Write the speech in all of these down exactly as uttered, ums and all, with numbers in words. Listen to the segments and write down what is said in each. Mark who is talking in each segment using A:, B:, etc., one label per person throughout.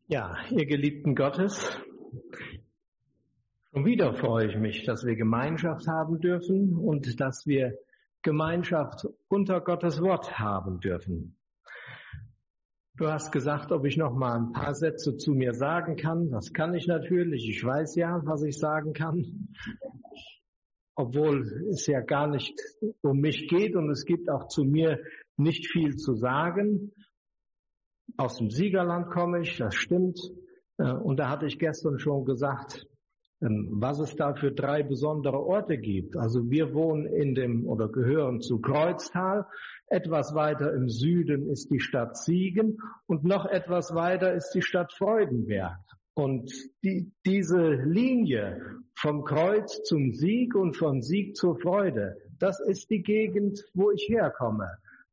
A: Ja, ihr Geliebten Gottes, schon wieder freue ich mich, dass wir Gemeinschaft haben dürfen und dass wir Gemeinschaft unter Gottes Wort haben dürfen. Du hast gesagt, ob ich noch mal ein paar Sätze zu mir sagen kann. Das kann ich natürlich. Ich weiß ja, was ich sagen kann. Obwohl es ja gar nicht um mich geht und es gibt auch zu mir nicht viel zu sagen. Aus dem Siegerland komme ich, das stimmt. Und da hatte ich gestern schon gesagt, was es da für drei besondere Orte gibt. Also wir wohnen in dem oder gehören zu Kreuztal. Etwas weiter im Süden ist die Stadt Siegen und noch etwas weiter ist die Stadt Freudenberg. Und die, diese Linie vom Kreuz zum Sieg und von Sieg zur Freude, das ist die Gegend, wo ich herkomme.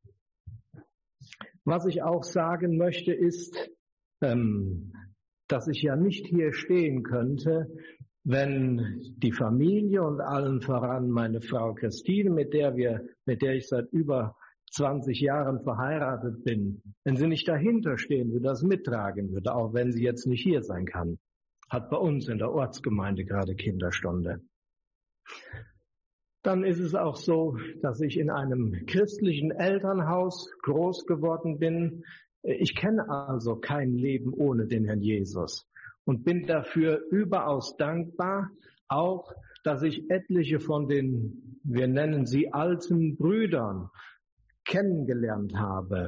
A: Was ich auch sagen möchte, ist, ähm, dass ich ja nicht hier stehen könnte, wenn die Familie und allen voran meine Frau Christine, mit der wir, mit der ich seit über zwanzig Jahren verheiratet bin, wenn sie nicht dahinter stehen würde, das mittragen würde, auch wenn sie jetzt nicht hier sein kann, hat bei uns in der Ortsgemeinde gerade Kinderstunde. Dann ist es auch so, dass ich in einem christlichen Elternhaus groß geworden bin. Ich kenne also kein Leben ohne den Herrn Jesus und bin dafür überaus dankbar, auch, dass ich etliche von den, wir nennen sie alten Brüdern, kennengelernt habe.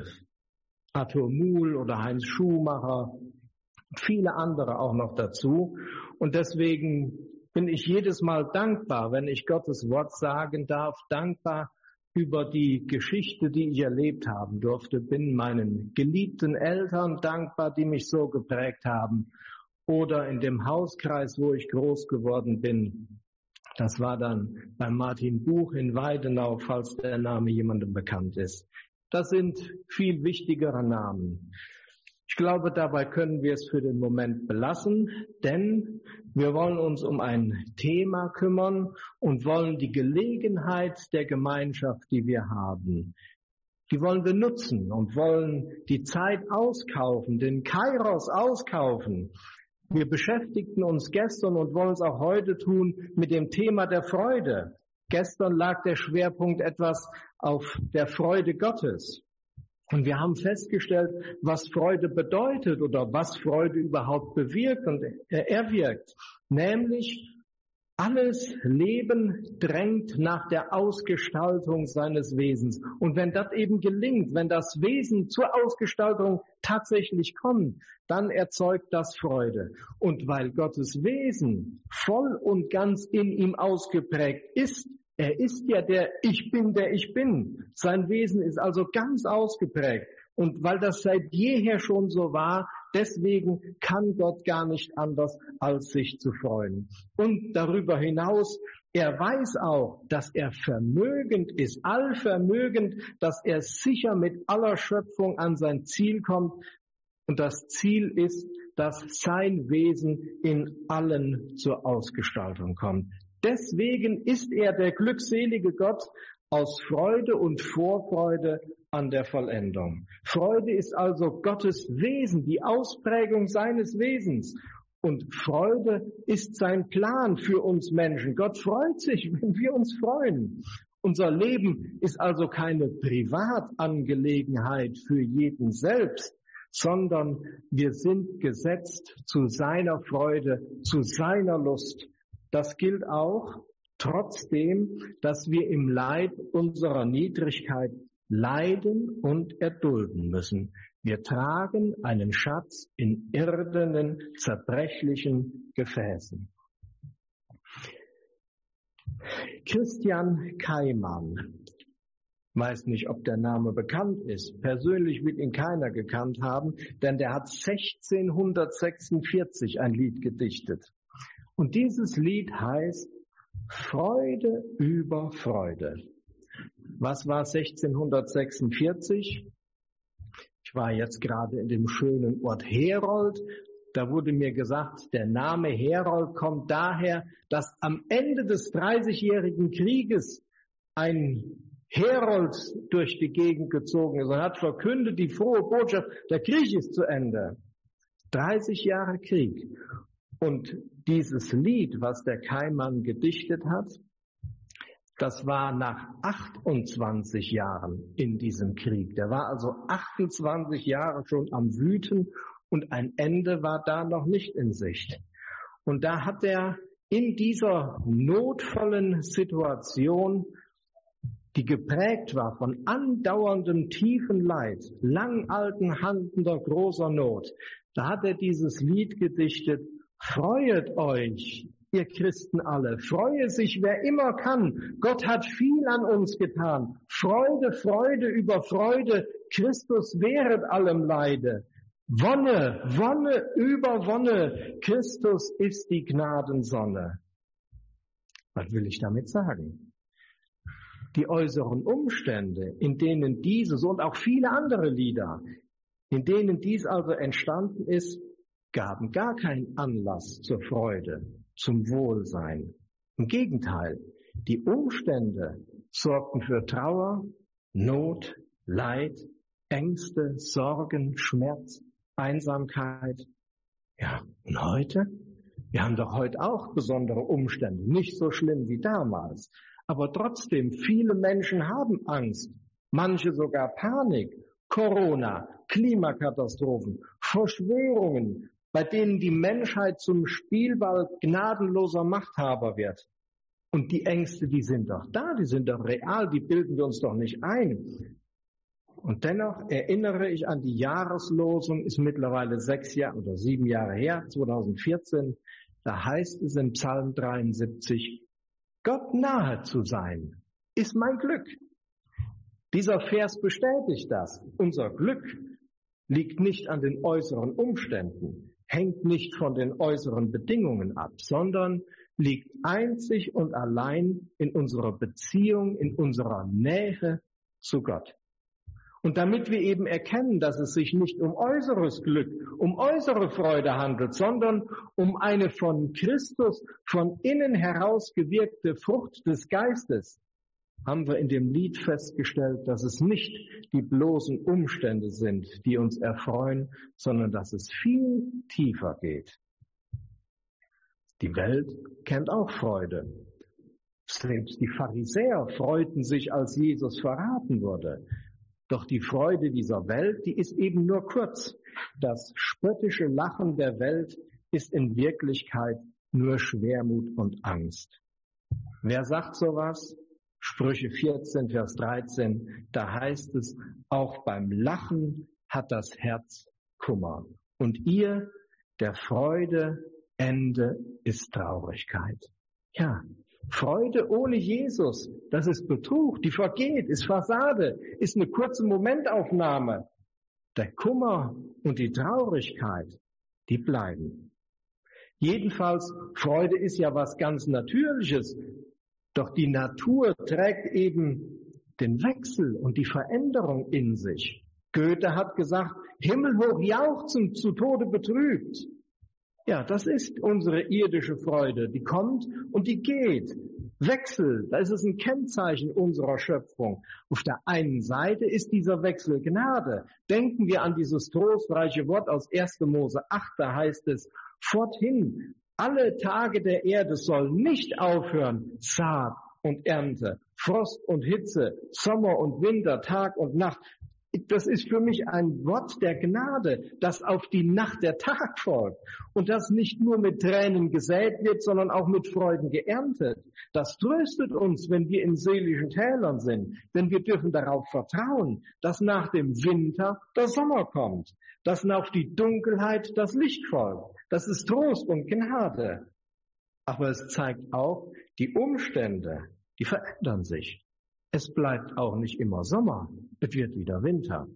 A: Arthur Muhl oder Heinz Schumacher, viele andere auch noch dazu. Und deswegen bin ich jedes Mal dankbar, wenn ich Gottes Wort sagen darf, dankbar über die Geschichte, die ich erlebt haben durfte, bin meinen geliebten Eltern dankbar, die mich so geprägt haben, oder in dem Hauskreis, wo ich groß geworden bin. Das war dann bei Martin Buch in Weidenau, falls der Name jemandem bekannt ist. Das sind viel wichtigere Namen. Ich glaube, dabei können wir es für den Moment belassen, denn wir wollen uns um ein Thema kümmern und wollen die Gelegenheit der Gemeinschaft, die wir haben, die wollen wir nutzen und wollen die Zeit auskaufen, den Kairos auskaufen. Wir beschäftigten uns gestern und wollen es auch heute tun mit dem Thema der Freude. Gestern lag der Schwerpunkt etwas auf der Freude Gottes. Und wir haben festgestellt, was Freude bedeutet oder was Freude überhaupt bewirkt und erwirkt. Nämlich, alles Leben drängt nach der Ausgestaltung seines Wesens. Und wenn das eben gelingt, wenn das Wesen zur Ausgestaltung tatsächlich kommt, dann erzeugt das Freude. Und weil Gottes Wesen voll und ganz in ihm ausgeprägt ist, er ist ja der Ich Bin, der ich bin. Sein Wesen ist also ganz ausgeprägt. Und weil das seit jeher schon so war, deswegen kann Gott gar nicht anders, als sich zu freuen. Und darüber hinaus, er weiß auch, dass er vermögend ist, allvermögend, dass er sicher mit aller Schöpfung an sein Ziel kommt. Und das Ziel ist, dass sein Wesen in allen zur Ausgestaltung kommt. Deswegen ist er der glückselige Gott aus Freude und Vorfreude an der Vollendung. Freude ist also Gottes Wesen, die Ausprägung seines Wesens. Und Freude ist sein Plan für uns Menschen. Gott freut sich, wenn wir uns freuen. Unser Leben ist also keine Privatangelegenheit für jeden selbst, sondern wir sind gesetzt zu seiner Freude, zu seiner Lust. Das gilt auch trotzdem, dass wir im Leid unserer Niedrigkeit leiden und erdulden müssen. Wir tragen einen Schatz in irdenen, zerbrechlichen Gefäßen. Christian Keimann, weiß nicht, ob der Name bekannt ist. Persönlich wird ihn keiner gekannt haben, denn der hat sechzehnhundertsechsundvierzig ein Lied gedichtet. Und dieses Lied heißt Freude über Freude. Was war sechzehnhundertsechsundvierzig? Ich war jetzt gerade in dem schönen Ort Herold. Da wurde mir gesagt, der Name Herold kommt daher, dass am Ende des Dreißigjährigen Krieges ein Herold durch die Gegend gezogen ist und hat verkündet, die frohe Botschaft, der Krieg ist zu Ende. dreißig Jahre Krieg. Und dieses Lied, was der Keimann gedichtet hat, das war nach achtundzwanzig Jahren in diesem Krieg. Der war also achtundzwanzig Jahre schon am Wüten und ein Ende war da noch nicht in Sicht. Und da hat er in dieser notvollen Situation, die geprägt war von andauerndem tiefen Leid, langanhaltender großer Not, da hat er dieses Lied gedichtet: Freuet euch, ihr Christen alle, freue sich, wer immer kann. Gott hat viel an uns getan. Freude, Freude über Freude, Christus wehret allem Leide. Wonne, Wonne über Wonne, Christus ist die Gnadensonne. Was will ich damit sagen? Die äußeren Umstände, in denen dieses und auch viele andere Lieder, in denen dies also entstanden ist, gaben gar keinen Anlass zur Freude, zum Wohlsein. Im Gegenteil, die Umstände sorgten für Trauer, Not, Leid, Ängste, Sorgen, Schmerz, Einsamkeit. Ja, und heute? Wir haben doch heute auch besondere Umstände, nicht so schlimm wie damals. Aber trotzdem, viele Menschen haben Angst, manche sogar Panik, Corona, Klimakatastrophen, Verschwörungen, bei denen die Menschheit zum Spielball gnadenloser Machthaber wird. Und die Ängste, die sind doch da, die sind doch real, die bilden wir uns doch nicht ein. Und dennoch erinnere ich an die Jahreslosung, ist mittlerweile sechs Jahre oder sieben Jahre her, zweitausendvierzehn, da heißt es im Psalm dreiundsiebzig, Gott nahe zu sein, ist mein Glück. Dieser Vers bestätigt das. Unser Glück liegt nicht an den äußeren Umständen, hängt nicht von den äußeren Bedingungen ab, sondern liegt einzig und allein in unserer Beziehung, in unserer Nähe zu Gott. Und damit wir eben erkennen, dass es sich nicht um äußeres Glück, um äußere Freude handelt, sondern um eine von Christus von innen heraus gewirkte Frucht des Geistes, haben wir in dem Lied festgestellt, dass es nicht die bloßen Umstände sind, die uns erfreuen, sondern dass es viel tiefer geht. Die Welt kennt auch Freude. Selbst die Pharisäer freuten sich, als Jesus verraten wurde. Doch die Freude dieser Welt, die ist eben nur kurz. Das spöttische Lachen der Welt ist in Wirklichkeit nur Schwermut und Angst. Wer sagt sowas? Sprüche vierzehn, Vers dreizehn, da heißt es, auch beim Lachen hat das Herz Kummer. Und ihr, der Freude Ende ist Traurigkeit. Ja, Freude ohne Jesus, das ist Betrug, die vergeht, ist Fassade, ist eine kurze Momentaufnahme. Der Kummer und die Traurigkeit, die bleiben. Jedenfalls, Freude ist ja was ganz Natürliches, doch die Natur trägt eben den Wechsel und die Veränderung in sich. Goethe hat gesagt, himmelhoch jauchzend, zu Tode betrübt. Ja, das ist unsere irdische Freude. Die kommt und die geht. Wechsel, da ist es ein Kennzeichen unserer Schöpfung. Auf der einen Seite ist dieser Wechsel Gnade. Denken wir an dieses trostreiche Wort aus erster Mose acht, da heißt es, forthin, alle Tage der Erde sollen nicht aufhören, Saat und Ernte, Frost und Hitze, Sommer und Winter, Tag und Nacht. Das ist für mich ein Wort der Gnade, das auf die Nacht der Tag folgt und das nicht nur mit Tränen gesät wird, sondern auch mit Freuden geerntet. Das tröstet uns, wenn wir in seelischen Tälern sind, denn wir dürfen darauf vertrauen, dass nach dem Winter der Sommer kommt, dass nach die Dunkelheit das Licht folgt. Das ist Trost und Gnade. Aber es zeigt auch, die Umstände, die verändern sich. Es bleibt auch nicht immer Sommer, es wird wieder Winter.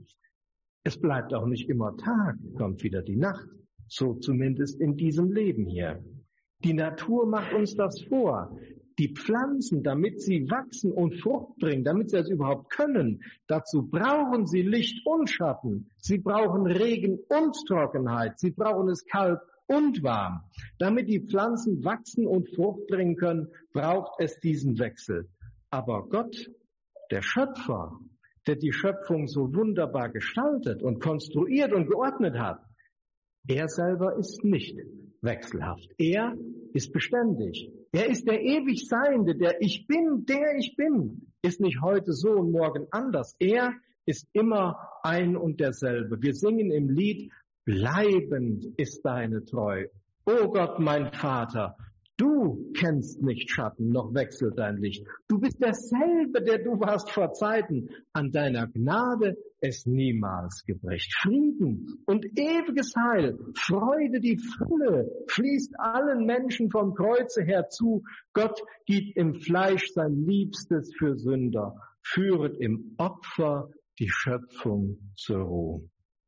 A: Es bleibt auch nicht immer Tag, kommt wieder die Nacht. So zumindest in diesem Leben hier. Die Natur macht uns das vor. Die Pflanzen, damit sie wachsen und Frucht bringen, damit sie das überhaupt können, dazu brauchen sie Licht und Schatten. Sie brauchen Regen und Trockenheit. Sie brauchen es kalt und warm. Damit die Pflanzen wachsen und Frucht bringen können, braucht es diesen Wechsel. Aber Gott, der Schöpfer, der die Schöpfung so wunderbar gestaltet und konstruiert und geordnet hat, Er selber ist nicht wechselhaft. Er ist beständig. Er ist der ewig Seiende, der Ich Bin, der ich bin, ist nicht heute so und morgen anders. Er ist immer ein und derselbe. Wir singen im Lied, bleibend ist deine Treu. O Gott, mein Vater, du kennst nicht Schatten, noch wechselt dein Licht. Du bist derselbe, der du warst vor Zeiten. An deiner Gnade es niemals gebricht. Frieden und ewiges Heil, Freude, die Fülle, fließt allen Menschen vom Kreuze her zu. Gott gibt im Fleisch sein Liebstes für Sünder, führet im Opfer die Schöpfung zur Ruhe.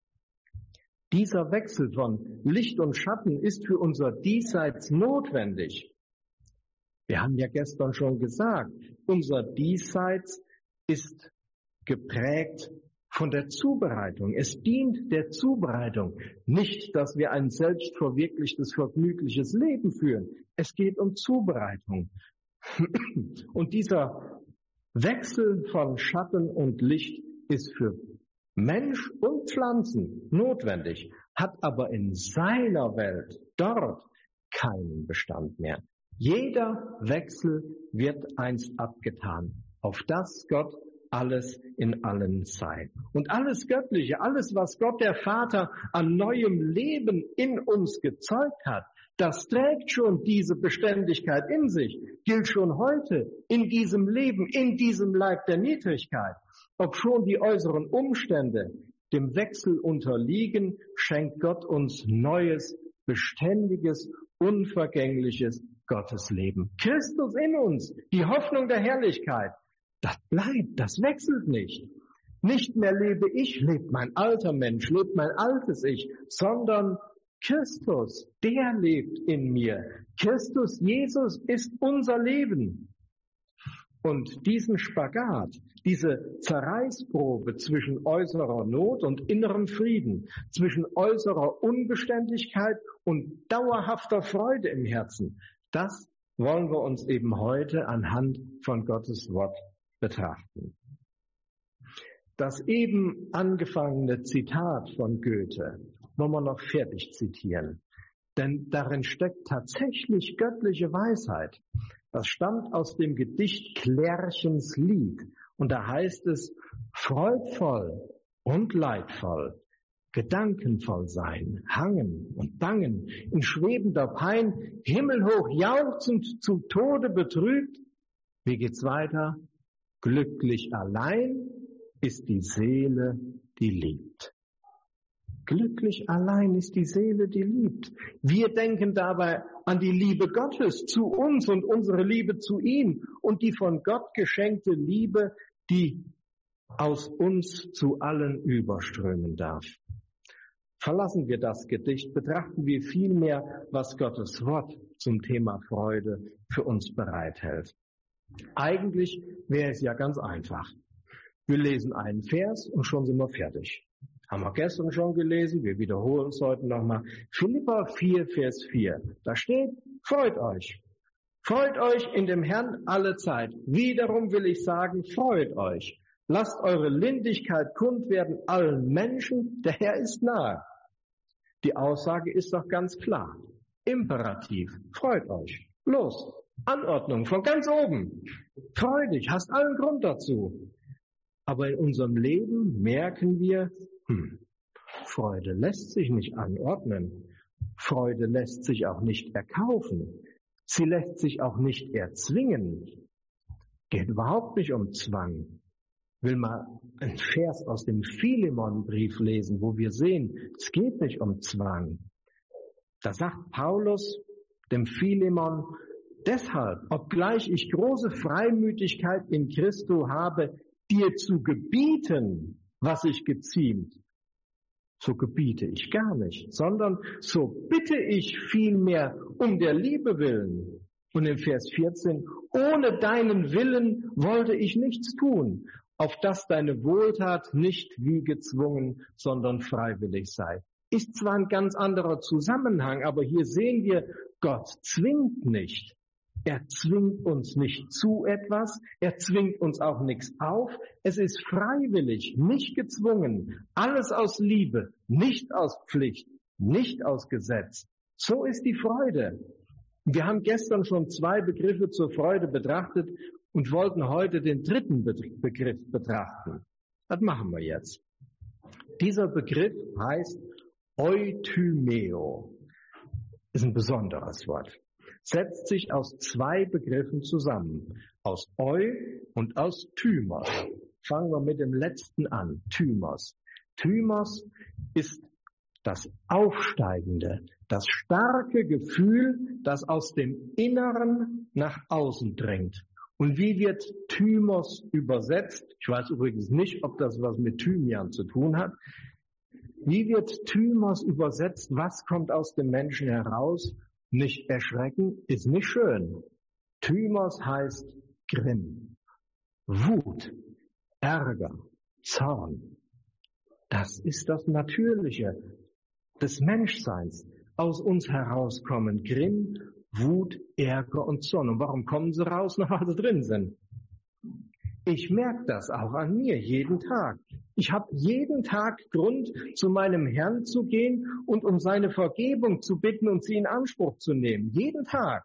A: Dieser Wechsel von Licht und Schatten ist für unser Diesseits notwendig. Wir haben ja gestern schon gesagt, unser Diesseits ist geprägt von der Zubereitung. Es dient der Zubereitung. Nicht, dass wir ein selbstverwirklichtes, vergnügliches Leben führen. Es geht um Zubereitung. Und dieser Wechsel von Schatten und Licht ist für Mensch und Pflanzen notwendig, hat aber in seiner Welt dort keinen Bestand mehr. Jeder Wechsel wird einst abgetan, auf das Gott alles in allen sei. Und alles Göttliche, alles, was Gott der Vater an neuem Leben in uns gezeugt hat, das trägt schon diese Beständigkeit in sich, gilt schon heute in diesem Leben, in diesem Leib der Niedrigkeit. Ob schon die äußeren Umstände dem Wechsel unterliegen, schenkt Gott uns neues, beständiges, unvergängliches Gottesleben. Christus in uns, die Hoffnung der Herrlichkeit, das bleibt, das wechselt nicht. Nicht mehr lebe ich, lebt mein alter Mensch, lebt mein altes Ich, sondern Christus, der lebt in mir. Christus, Jesus ist unser Leben. Und diesen Spagat, diese Zerreißprobe zwischen äußerer Not und innerem Frieden, zwischen äußerer Unbeständigkeit und dauerhafter Freude im Herzen, das wollen wir uns eben heute anhand von Gottes Wort betrachten. Das eben angefangene Zitat von Goethe wollen wir noch fertig zitieren, denn darin steckt tatsächlich göttliche Weisheit. Das stammt aus dem Gedicht Klärchens Lied und da heißt es, freudvoll und leidvoll, gedankenvoll sein, hangen und bangen, in schwebender Pein, himmelhoch jauchzend, zum Tode betrübt. Wie geht's weiter? Glücklich allein ist die Seele, die liebt. Glücklich allein ist die Seele, die liebt. Wir denken dabei an die Liebe Gottes zu uns und unsere Liebe zu ihm und die von Gott geschenkte Liebe, die aus uns zu allen überströmen darf. Verlassen wir das Gedicht, betrachten wir vielmehr, was Gottes Wort zum Thema Freude für uns bereithält. Eigentlich wäre es ja ganz einfach. Wir lesen einen Vers und schon sind wir fertig. Haben wir gestern schon gelesen, wir wiederholen es heute nochmal. Philipper vier, Vers vier. Da steht, freut euch. Freut euch in dem Herrn alle Zeit. Wiederum will ich sagen, freut euch. Lasst eure Lindigkeit kund werden allen Menschen, der Herr ist nahe. Die Aussage ist doch ganz klar. Imperativ. Freut euch. Los. Anordnung von ganz oben. Freu dich, hast allen Grund dazu. Aber in unserem Leben merken wir, hm, Freude lässt sich nicht anordnen. Freude lässt sich auch nicht erkaufen. Sie lässt sich auch nicht erzwingen. Geht überhaupt nicht um Zwang. Will mal einen Vers aus dem Philemon-Brief lesen, wo wir sehen, es geht nicht um Zwang. Da sagt Paulus dem Philemon, deshalb, obgleich ich große Freimütigkeit in Christo habe, dir zu gebieten, was ich geziemt, so gebiete ich gar nicht, sondern so bitte ich vielmehr um der Liebe willen. Und im Vers vierzehn, ohne deinen Willen wollte ich nichts tun, auf dass deine Wohltat nicht wie gezwungen, sondern freiwillig sei. Ist zwar ein ganz anderer Zusammenhang, aber hier sehen wir, Gott zwingt nicht. Er zwingt uns nicht zu etwas, er zwingt uns auch nichts auf. Es ist freiwillig, nicht gezwungen, alles aus Liebe, nicht aus Pflicht, nicht aus Gesetz. So ist die Freude. Wir haben gestern schon zwei Begriffe zur Freude betrachtet und wollten heute den dritten Begriff betrachten. Das machen wir jetzt. Dieser Begriff heißt Euthymeo. Ist ein besonderes Wort. Setzt sich aus zwei Begriffen zusammen. Aus Eu und aus Thymos. Fangen wir mit dem letzten an. Thymos. Thymos ist das Aufsteigende, das starke Gefühl, das aus dem Inneren nach außen dringt. Und wie wird Thymos übersetzt? Ich weiß übrigens nicht, ob das was mit Thymian zu tun hat. Wie wird Thymos übersetzt? Was kommt aus dem Menschen heraus? Nicht erschrecken, ist nicht schön. Thymos heißt Grimm, Wut, Ärger, Zorn. Das ist das Natürliche des Menschseins. Aus uns herauskommen Grimm, Wut, Ärger und Zorn. Und warum kommen sie raus, noch weil sie drin sind? Ich merke das auch an mir jeden Tag. Ich habe jeden Tag Grund, zu meinem Herrn zu gehen und um seine Vergebung zu bitten und sie in Anspruch zu nehmen. Jeden Tag.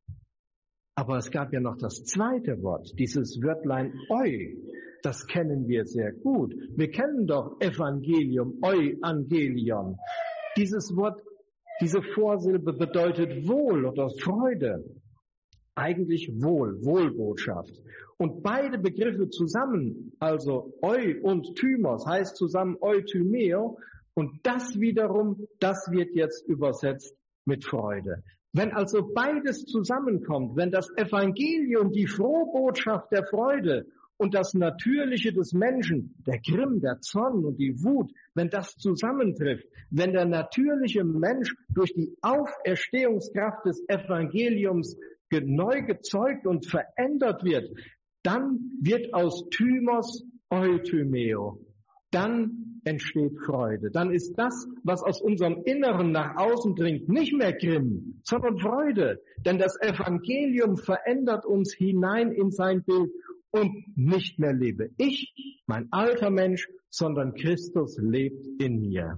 A: Aber es gab ja noch das zweite Wort, dieses Wörtlein Eu. Das kennen wir sehr gut. Wir kennen doch Evangelium, Euangelion. Dieses Wort, diese Vorsilbe bedeutet Wohl oder Freude. Eigentlich Wohl, Wohlbotschaft. Und beide Begriffe zusammen, also Eu und Thymos, heißt zusammen Euthymeo. Und das wiederum, das wird jetzt übersetzt mit Freude. Wenn also beides zusammenkommt, wenn das Evangelium, die Frohbotschaft der Freude und das Natürliche des Menschen, der Grimm, der Zorn und die Wut, wenn das zusammentrifft, wenn der natürliche Mensch durch die Auferstehungskraft des Evangeliums neu gezeugt und verändert wird, dann wird aus Thymos Euthymeo. Dann entsteht Freude. Dann ist das, was aus unserem Inneren nach außen dringt, nicht mehr Grimm, sondern Freude. Denn das Evangelium verändert uns hinein in sein Bild und nicht mehr lebe ich, mein alter Mensch, sondern Christus lebt in mir.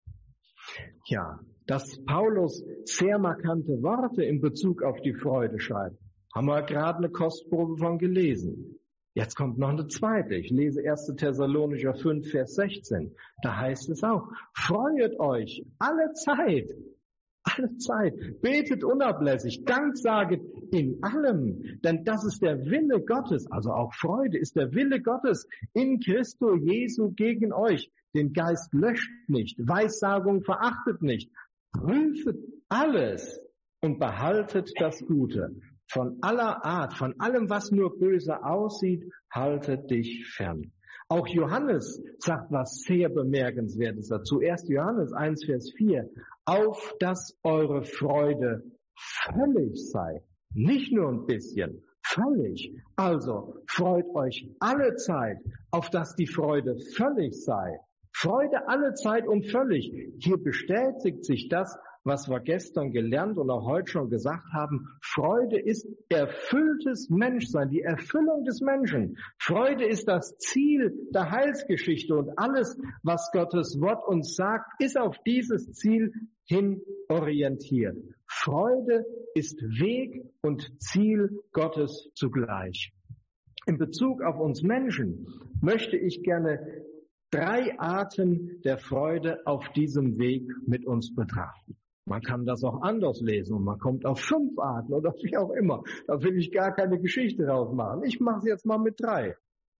A: Ja, dass Paulus sehr markante Worte in Bezug auf die Freude schreibt, haben wir gerade eine Kostprobe von gelesen. Jetzt kommt noch eine zweite. Ich lese erster Thessalonicher fünf, Vers sechzehn. Da heißt es auch, freuet euch alle Zeit, alle Zeit, betet unablässig, Danksaget in allem, denn das ist der Wille Gottes, also auch Freude ist der Wille Gottes in Christo Jesu gegen euch. Den Geist löscht nicht, Weissagung verachtet nicht, prüfet alles und behaltet das Gute. Von aller Art, von allem, was nur böse aussieht, halte dich fern. Auch Johannes sagt was sehr Bemerkenswertes dazu. erster Johannes eins, Vers vier. Auf dass eure Freude völlig sei. Nicht nur ein bisschen, völlig. Also freut euch alle Zeit, auf dass die Freude völlig sei. Freude alle Zeit und völlig. Hier bestätigt sich das, was wir gestern gelernt und auch heute schon gesagt haben. Freude ist erfülltes Menschsein, die Erfüllung des Menschen. Freude ist das Ziel der Heilsgeschichte und alles, was Gottes Wort uns sagt, ist auf dieses Ziel hin orientiert. Freude ist Weg und Ziel Gottes zugleich. In Bezug auf uns Menschen möchte ich gerne drei Arten der Freude auf diesem Weg mit uns betrachten. Man kann das auch anders lesen und man kommt auf fünf Arten oder wie auch immer. Da will ich gar keine Geschichte draus machen. Ich mache es jetzt mal mit drei.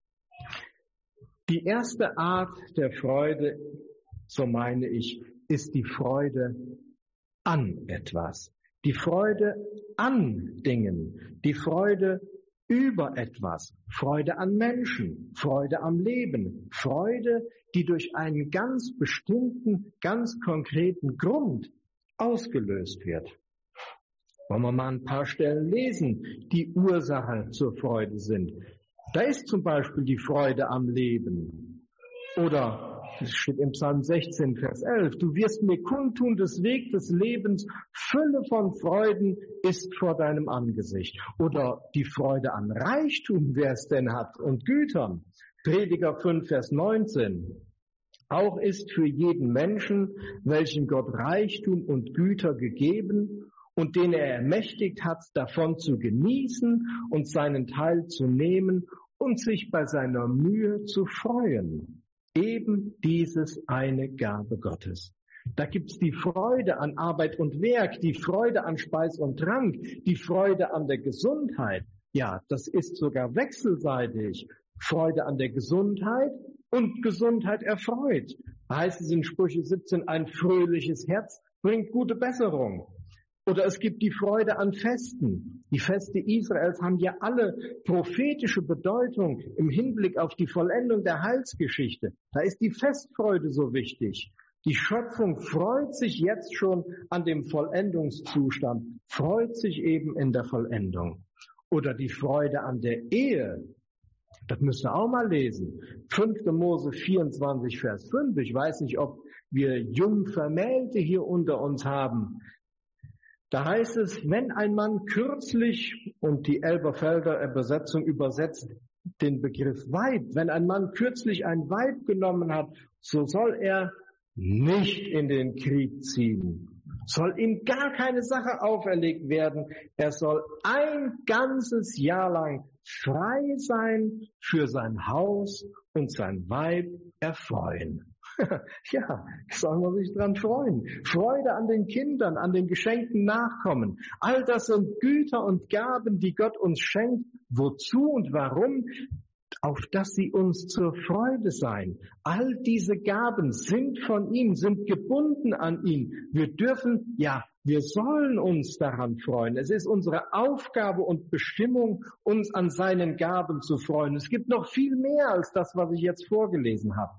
A: Die erste Art der Freude, so meine ich, ist die Freude an etwas. Die Freude an Dingen. Die Freude über etwas. Freude an Menschen. Freude am Leben. Freude, die durch einen ganz bestimmten, ganz konkreten Grund ausgelöst wird. Wollen wir mal ein paar Stellen lesen, die Ursache zur Freude sind. Da ist zum Beispiel die Freude am Leben. Oder, das steht im Psalm sechzehn, Vers elf, du wirst mir kundtun des Weg des Lebens, Fülle von Freuden ist vor deinem Angesicht. Oder die Freude an Reichtum, wer es denn hat, und Gütern. Prediger fünf, Vers neunzehn. Auch ist für jeden Menschen, welchen Gott Reichtum und Güter gegeben und den er ermächtigt hat, davon zu genießen und seinen Teil zu nehmen und sich bei seiner Mühe zu freuen. Eben dieses eine Gabe Gottes. Da gibt's die Freude an Arbeit und Werk, die Freude an Speis und Trank, die Freude an der Gesundheit. Ja, das ist sogar wechselseitig. Freude an der Gesundheit und Gesundheit erfreut. Da heißt es in Sprüche siebzehn, ein fröhliches Herz bringt gute Besserung. Oder es gibt die Freude an Festen. Die Feste Israels haben ja alle prophetische Bedeutung im Hinblick auf die Vollendung der Heilsgeschichte. Da ist die Festfreude so wichtig. Die Schöpfung freut sich jetzt schon an dem Vollendungszustand, freut sich eben in der Vollendung. Oder die Freude an der Ehe. Das müsst ihr auch mal lesen. fünfter Mose vierundzwanzig, Vers fünf. Ich weiß nicht, ob wir Jungvermählte hier unter uns haben. Da heißt es, wenn ein Mann kürzlich, und die Elberfelder Übersetzung übersetzt den Begriff Weib, wenn ein Mann kürzlich ein Weib genommen hat, so soll er nicht in den Krieg ziehen. Soll ihm gar keine Sache auferlegt werden. Er soll ein ganzes Jahr lang frei sein, für sein Haus und sein Weib erfreuen. Ja, soll man sich dran freuen. Freude an den Kindern, an den geschenkten Nachkommen. All das sind Güter und Gaben, die Gott uns schenkt. Wozu und warum? Auf dass sie uns zur Freude seien. All diese Gaben sind von ihm, sind gebunden an ihn. Wir dürfen, ja, wir sollen uns daran freuen. Es ist unsere Aufgabe und Bestimmung, uns an seinen Gaben zu freuen. Es gibt noch viel mehr als das, was ich jetzt vorgelesen habe.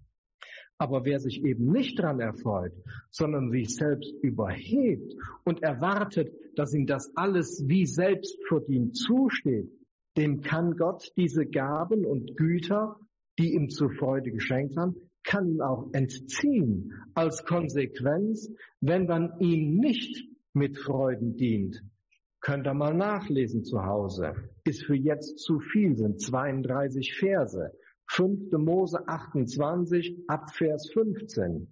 A: Aber wer sich eben nicht daran erfreut, sondern sich selbst überhebt und erwartet, dass ihm das alles wie selbstverdient zusteht, dem kann Gott diese Gaben und Güter, die ihm zur Freude geschenkt haben, kann ihm auch entziehen als Konsequenz, wenn man ihm nicht mit Freuden dient. Könnt ihr mal nachlesen zu Hause. Ist für jetzt zu viel, sind zweiunddreißig Verse. fünfter Mose achtundzwanzig, ab Vers fünfzehn.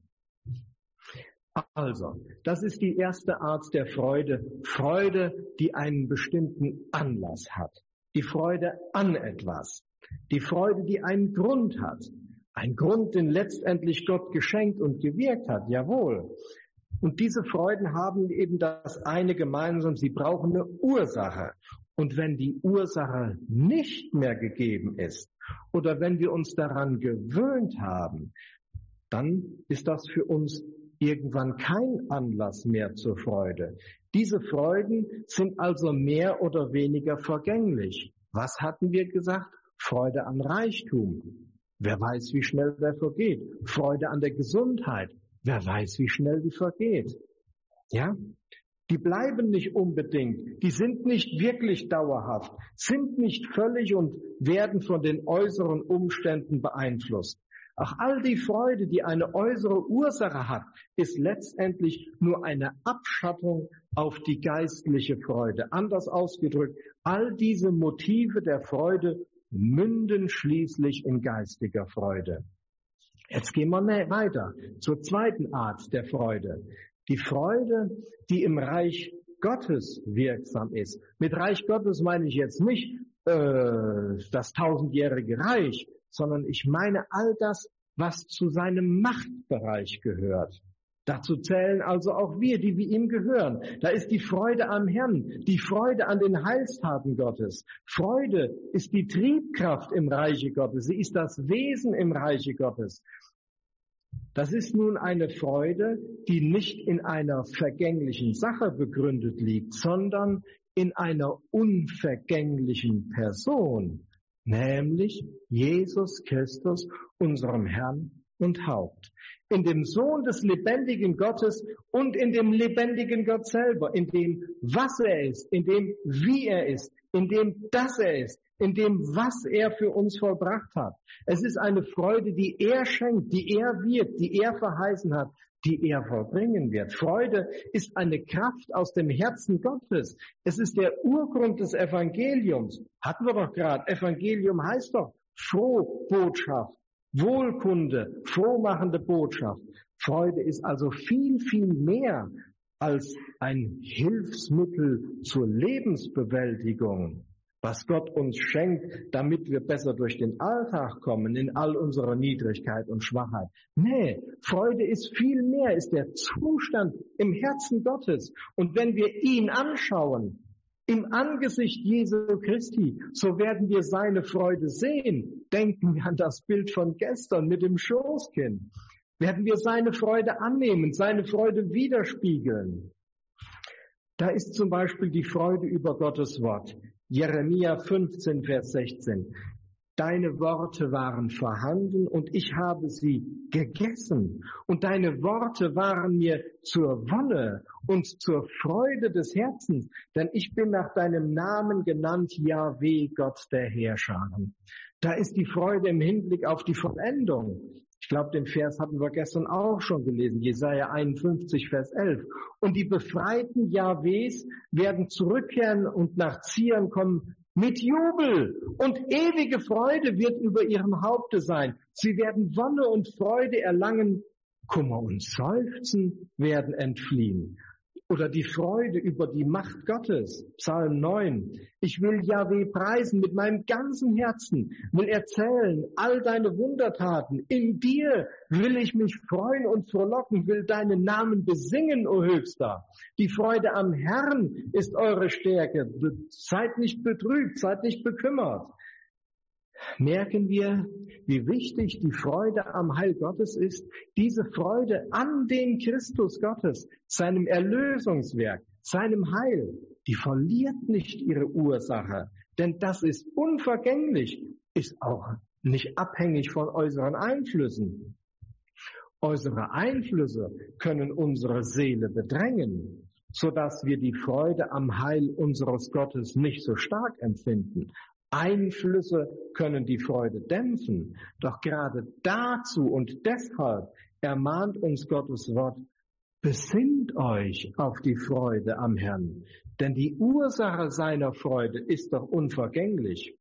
A: Also, das ist die erste Art der Freude. Freude, die einen bestimmten Anlass hat. Die Freude an etwas. Die Freude, die einen Grund hat. Ein Grund, den letztendlich Gott geschenkt und gewirkt hat, jawohl. Und diese Freuden haben eben das eine gemeinsam, sie brauchen eine Ursache. Und wenn die Ursache nicht mehr gegeben ist oder wenn wir uns daran gewöhnt haben, dann ist das für uns irgendwann kein Anlass mehr zur Freude. Diese Freuden sind also mehr oder weniger vergänglich. Was hatten wir gesagt? Freude an Reichtum. Wer weiß, wie schnell der vergeht. Freude an der Gesundheit. Wer weiß, wie schnell die vergeht. Ja? Die bleiben nicht unbedingt. Die sind nicht wirklich dauerhaft, sind nicht völlig und werden von den äußeren Umständen beeinflusst. Auch all die Freude, die eine äußere Ursache hat, ist letztendlich nur eine Abschattung auf die geistliche Freude. Anders ausgedrückt, all diese Motive der Freude münden schließlich in geistiger Freude. Jetzt gehen wir weiter zur zweiten Art der Freude. Die Freude, die im Reich Gottes wirksam ist. Mit Reich Gottes meine ich jetzt nicht äh, das tausendjährige Reich, sondern ich meine all das, was zu seinem Machtbereich gehört. Dazu zählen also auch wir, die wir ihm gehören. Da ist die Freude am Herrn, die Freude an den Heilstaten Gottes. Freude ist die Triebkraft im Reiche Gottes. Sie ist das Wesen im Reiche Gottes. Das ist nun eine Freude, die nicht in einer vergänglichen Sache begründet liegt, sondern in einer unvergänglichen Person, nämlich Jesus Christus, unserem Herrn und Haupt. In dem Sohn des lebendigen Gottes und in dem lebendigen Gott selber, in dem, was er ist, in dem, wie er ist, in dem, dass er ist, in dem, was er für uns vollbracht hat. Es ist eine Freude, die er schenkt, die er wirkt, die er verheißen hat, die er vollbringen wird. Freude ist eine Kraft aus dem Herzen Gottes. Es ist der Urgrund des Evangeliums. Hatten wir doch gerade. Evangelium heißt doch Frohbotschaft. Wohlkunde, frohmachende Botschaft. Freude ist also viel, viel mehr als ein Hilfsmittel zur Lebensbewältigung, was Gott uns schenkt, damit wir besser durch den Alltag kommen, in all unserer Niedrigkeit und Schwachheit. Nee, Freude ist viel mehr, ist der Zustand im Herzen Gottes. Und wenn wir ihn anschauen, im Angesicht Jesu Christi, so werden wir seine Freude sehen. Denken wir an das Bild von gestern mit dem Schoßkind. Werden wir seine Freude annehmen, seine Freude widerspiegeln. Da ist zum Beispiel die Freude über Gottes Wort. Jeremia fünfzehn, Vers sechzehn. Deine Worte waren vorhanden und ich habe sie gegessen. Und deine Worte waren mir zur Wonne und zur Freude des Herzens. Denn ich bin nach deinem Namen genannt, Jahweh, Gott der Heerscharen. Da ist die Freude im Hinblick auf die Vollendung. Ich glaube, den Vers hatten wir gestern auch schon gelesen, Jesaja einundfünfzig, Vers elf. Und die befreiten Jahwes werden zurückkehren und nach Zion kommen mit Jubel. Und ewige Freude wird über ihrem Haupte sein. Sie werden Wonne und Freude erlangen. Kummer und Seufzen werden entfliehen. Oder die Freude über die Macht Gottes. Psalm neun. Ich will Jahwe preisen mit meinem ganzen Herzen, will erzählen all deine Wundertaten. In dir will ich mich freuen und frohlocken, will deinen Namen besingen, o Höchster. Die Freude am Herrn ist eure Stärke. Seid nicht betrübt, seid nicht bekümmert. Merken wir, wie wichtig die Freude am Heil Gottes ist, diese Freude an den Christus Gottes, seinem Erlösungswerk, seinem Heil, die verliert nicht ihre Ursache, denn das ist unvergänglich, ist auch nicht abhängig von äußeren Einflüssen. Äußere Einflüsse können unsere Seele bedrängen, sodass wir die Freude am Heil unseres Gottes nicht so stark empfinden. Einflüsse können die Freude dämpfen, doch gerade dazu und deshalb ermahnt uns Gottes Wort, besinnt euch auf die Freude am Herrn, denn die Ursache seiner Freude ist doch unvergänglich.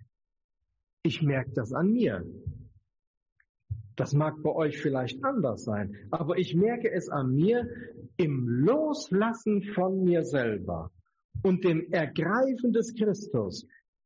A: Ich merke das an mir. Das mag bei euch vielleicht anders sein, aber ich merke es an mir im Loslassen von mir selber und dem Ergreifen des Christus.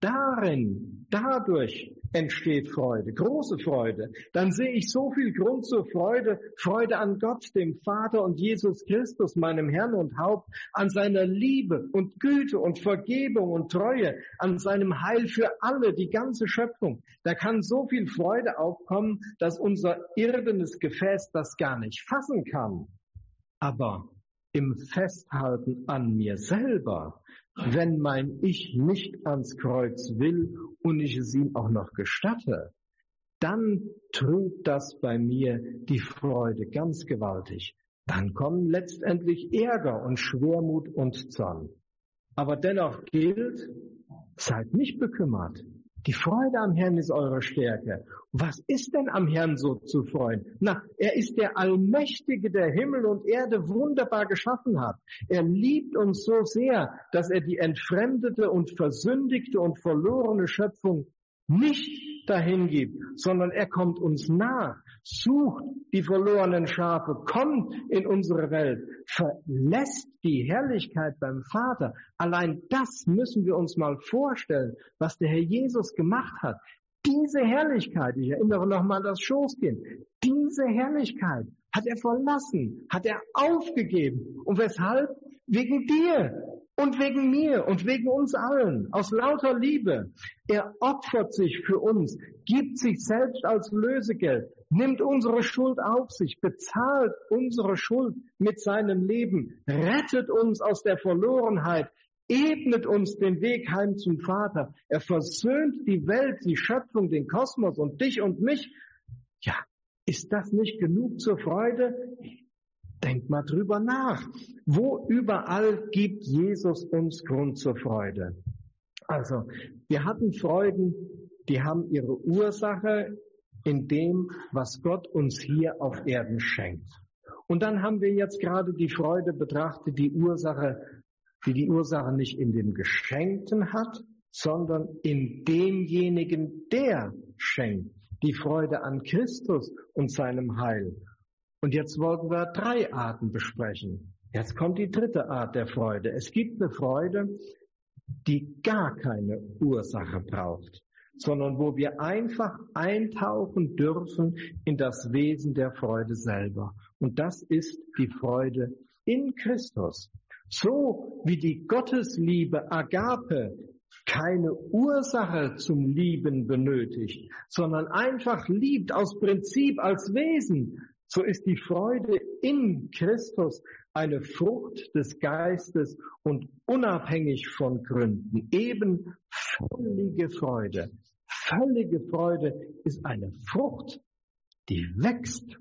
A: Darin, dadurch entsteht Freude, große Freude. Dann sehe ich so viel Grund zur Freude, Freude an Gott, dem Vater und Jesus Christus, meinem Herrn und Haupt, an seiner Liebe und Güte und Vergebung und Treue, an seinem Heil für alle, die ganze Schöpfung. Da kann so viel Freude aufkommen, dass unser irdenes Gefäß das gar nicht fassen kann. Aber im Festhalten an mir selber, wenn mein Ich nicht ans Kreuz will und ich es ihm auch noch gestatte, dann trübt das bei mir die Freude ganz gewaltig. Dann kommen letztendlich Ärger und Schwermut und Zorn. Aber dennoch gilt, seid nicht bekümmert. Die Freude am Herrn ist eure Stärke. Was ist denn am Herrn so zu freuen? Na, er ist der Allmächtige, der Himmel und Erde wunderbar geschaffen hat. Er liebt uns so sehr, dass er die entfremdete und versündigte und verlorene Schöpfung nicht dahin gibt, sondern er kommt uns nach, sucht die verlorenen Schafe, kommt in unsere Welt, verlässt die Herrlichkeit beim Vater. Allein das müssen wir uns mal vorstellen, was der Herr Jesus gemacht hat. Diese Herrlichkeit, ich erinnere nochmal an das Schoßkind, diese Herrlichkeit hat er verlassen, hat er aufgegeben. Und weshalb? Wegen dir und wegen mir und wegen uns allen, aus lauter Liebe. Er opfert sich für uns, gibt sich selbst als Lösegeld, nimmt unsere Schuld auf sich, bezahlt unsere Schuld mit seinem Leben, rettet uns aus der Verlorenheit, ebnet uns den Weg heim zum Vater. Er versöhnt die Welt, die Schöpfung, den Kosmos und dich und mich. Ja, ist das nicht genug zur Freude? Denkt mal drüber nach. Wo überall gibt Jesus uns Grund zur Freude? Also, wir hatten Freuden, die haben ihre Ursache in dem, was Gott uns hier auf Erden schenkt. Und dann haben wir jetzt gerade die Freude betrachtet, die Ursache, die die Ursache nicht in dem Geschenkten hat, sondern in demjenigen, der schenkt. die Freude an Christus und seinem Heil. Und jetzt wollten wir drei Arten besprechen. Jetzt kommt die dritte Art der Freude. Es gibt eine Freude, die gar keine Ursache braucht, sondern wo wir einfach eintauchen dürfen in das Wesen der Freude selber. Und das ist die Freude in Christus. So wie die Gottesliebe Agape keine Ursache zum Lieben benötigt, sondern einfach liebt aus Prinzip als Wesen, so ist die Freude in Christus eine Frucht des Geistes und unabhängig von Gründen. Eben völlige Freude. Völlige Freude ist eine Frucht, die wächst.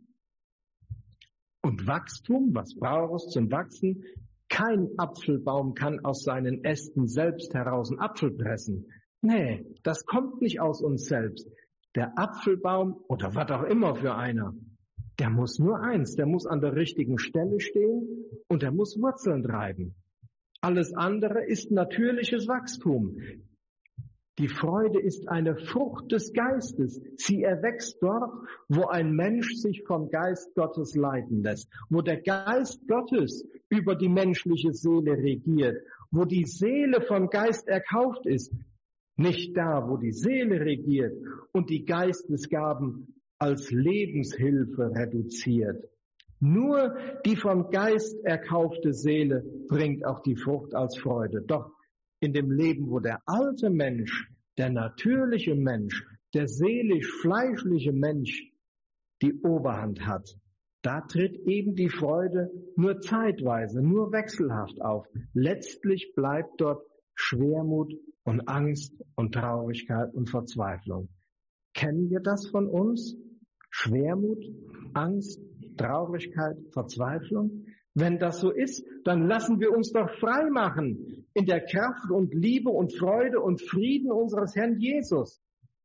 A: Und Wachstum, was braucht es zum Wachsen? Kein Apfelbaum kann aus seinen Ästen selbst heraus einen Apfel pressen. Nee, das kommt nicht aus uns selbst. Der Apfelbaum oder was auch immer für einer, der muss nur eins, der muss an der richtigen Stelle stehen und der muss Wurzeln treiben. Alles andere ist natürliches Wachstum. Die Freude ist eine Frucht des Geistes. Sie erwächst dort, wo ein Mensch sich vom Geist Gottes leiten lässt, wo der Geist Gottes über die menschliche Seele regiert, wo die Seele vom Geist erkauft ist. Nicht da, wo die Seele regiert und die Geistesgaben als Lebenshilfe reduziert. Nur die vom Geist erkaufte Seele bringt auch die Frucht als Freude. Doch in dem Leben, wo der alte Mensch, der natürliche Mensch, der seelisch-fleischliche Mensch die Oberhand hat, da tritt eben die Freude nur zeitweise, nur wechselhaft auf. Letztlich bleibt dort Schwermut und Angst und Traurigkeit und Verzweiflung. Kennen wir das von uns? Schwermut, Angst, Traurigkeit, Verzweiflung? Wenn das so ist, dann lassen wir uns doch frei machen in der Kraft und Liebe und Freude und Frieden unseres Herrn Jesus.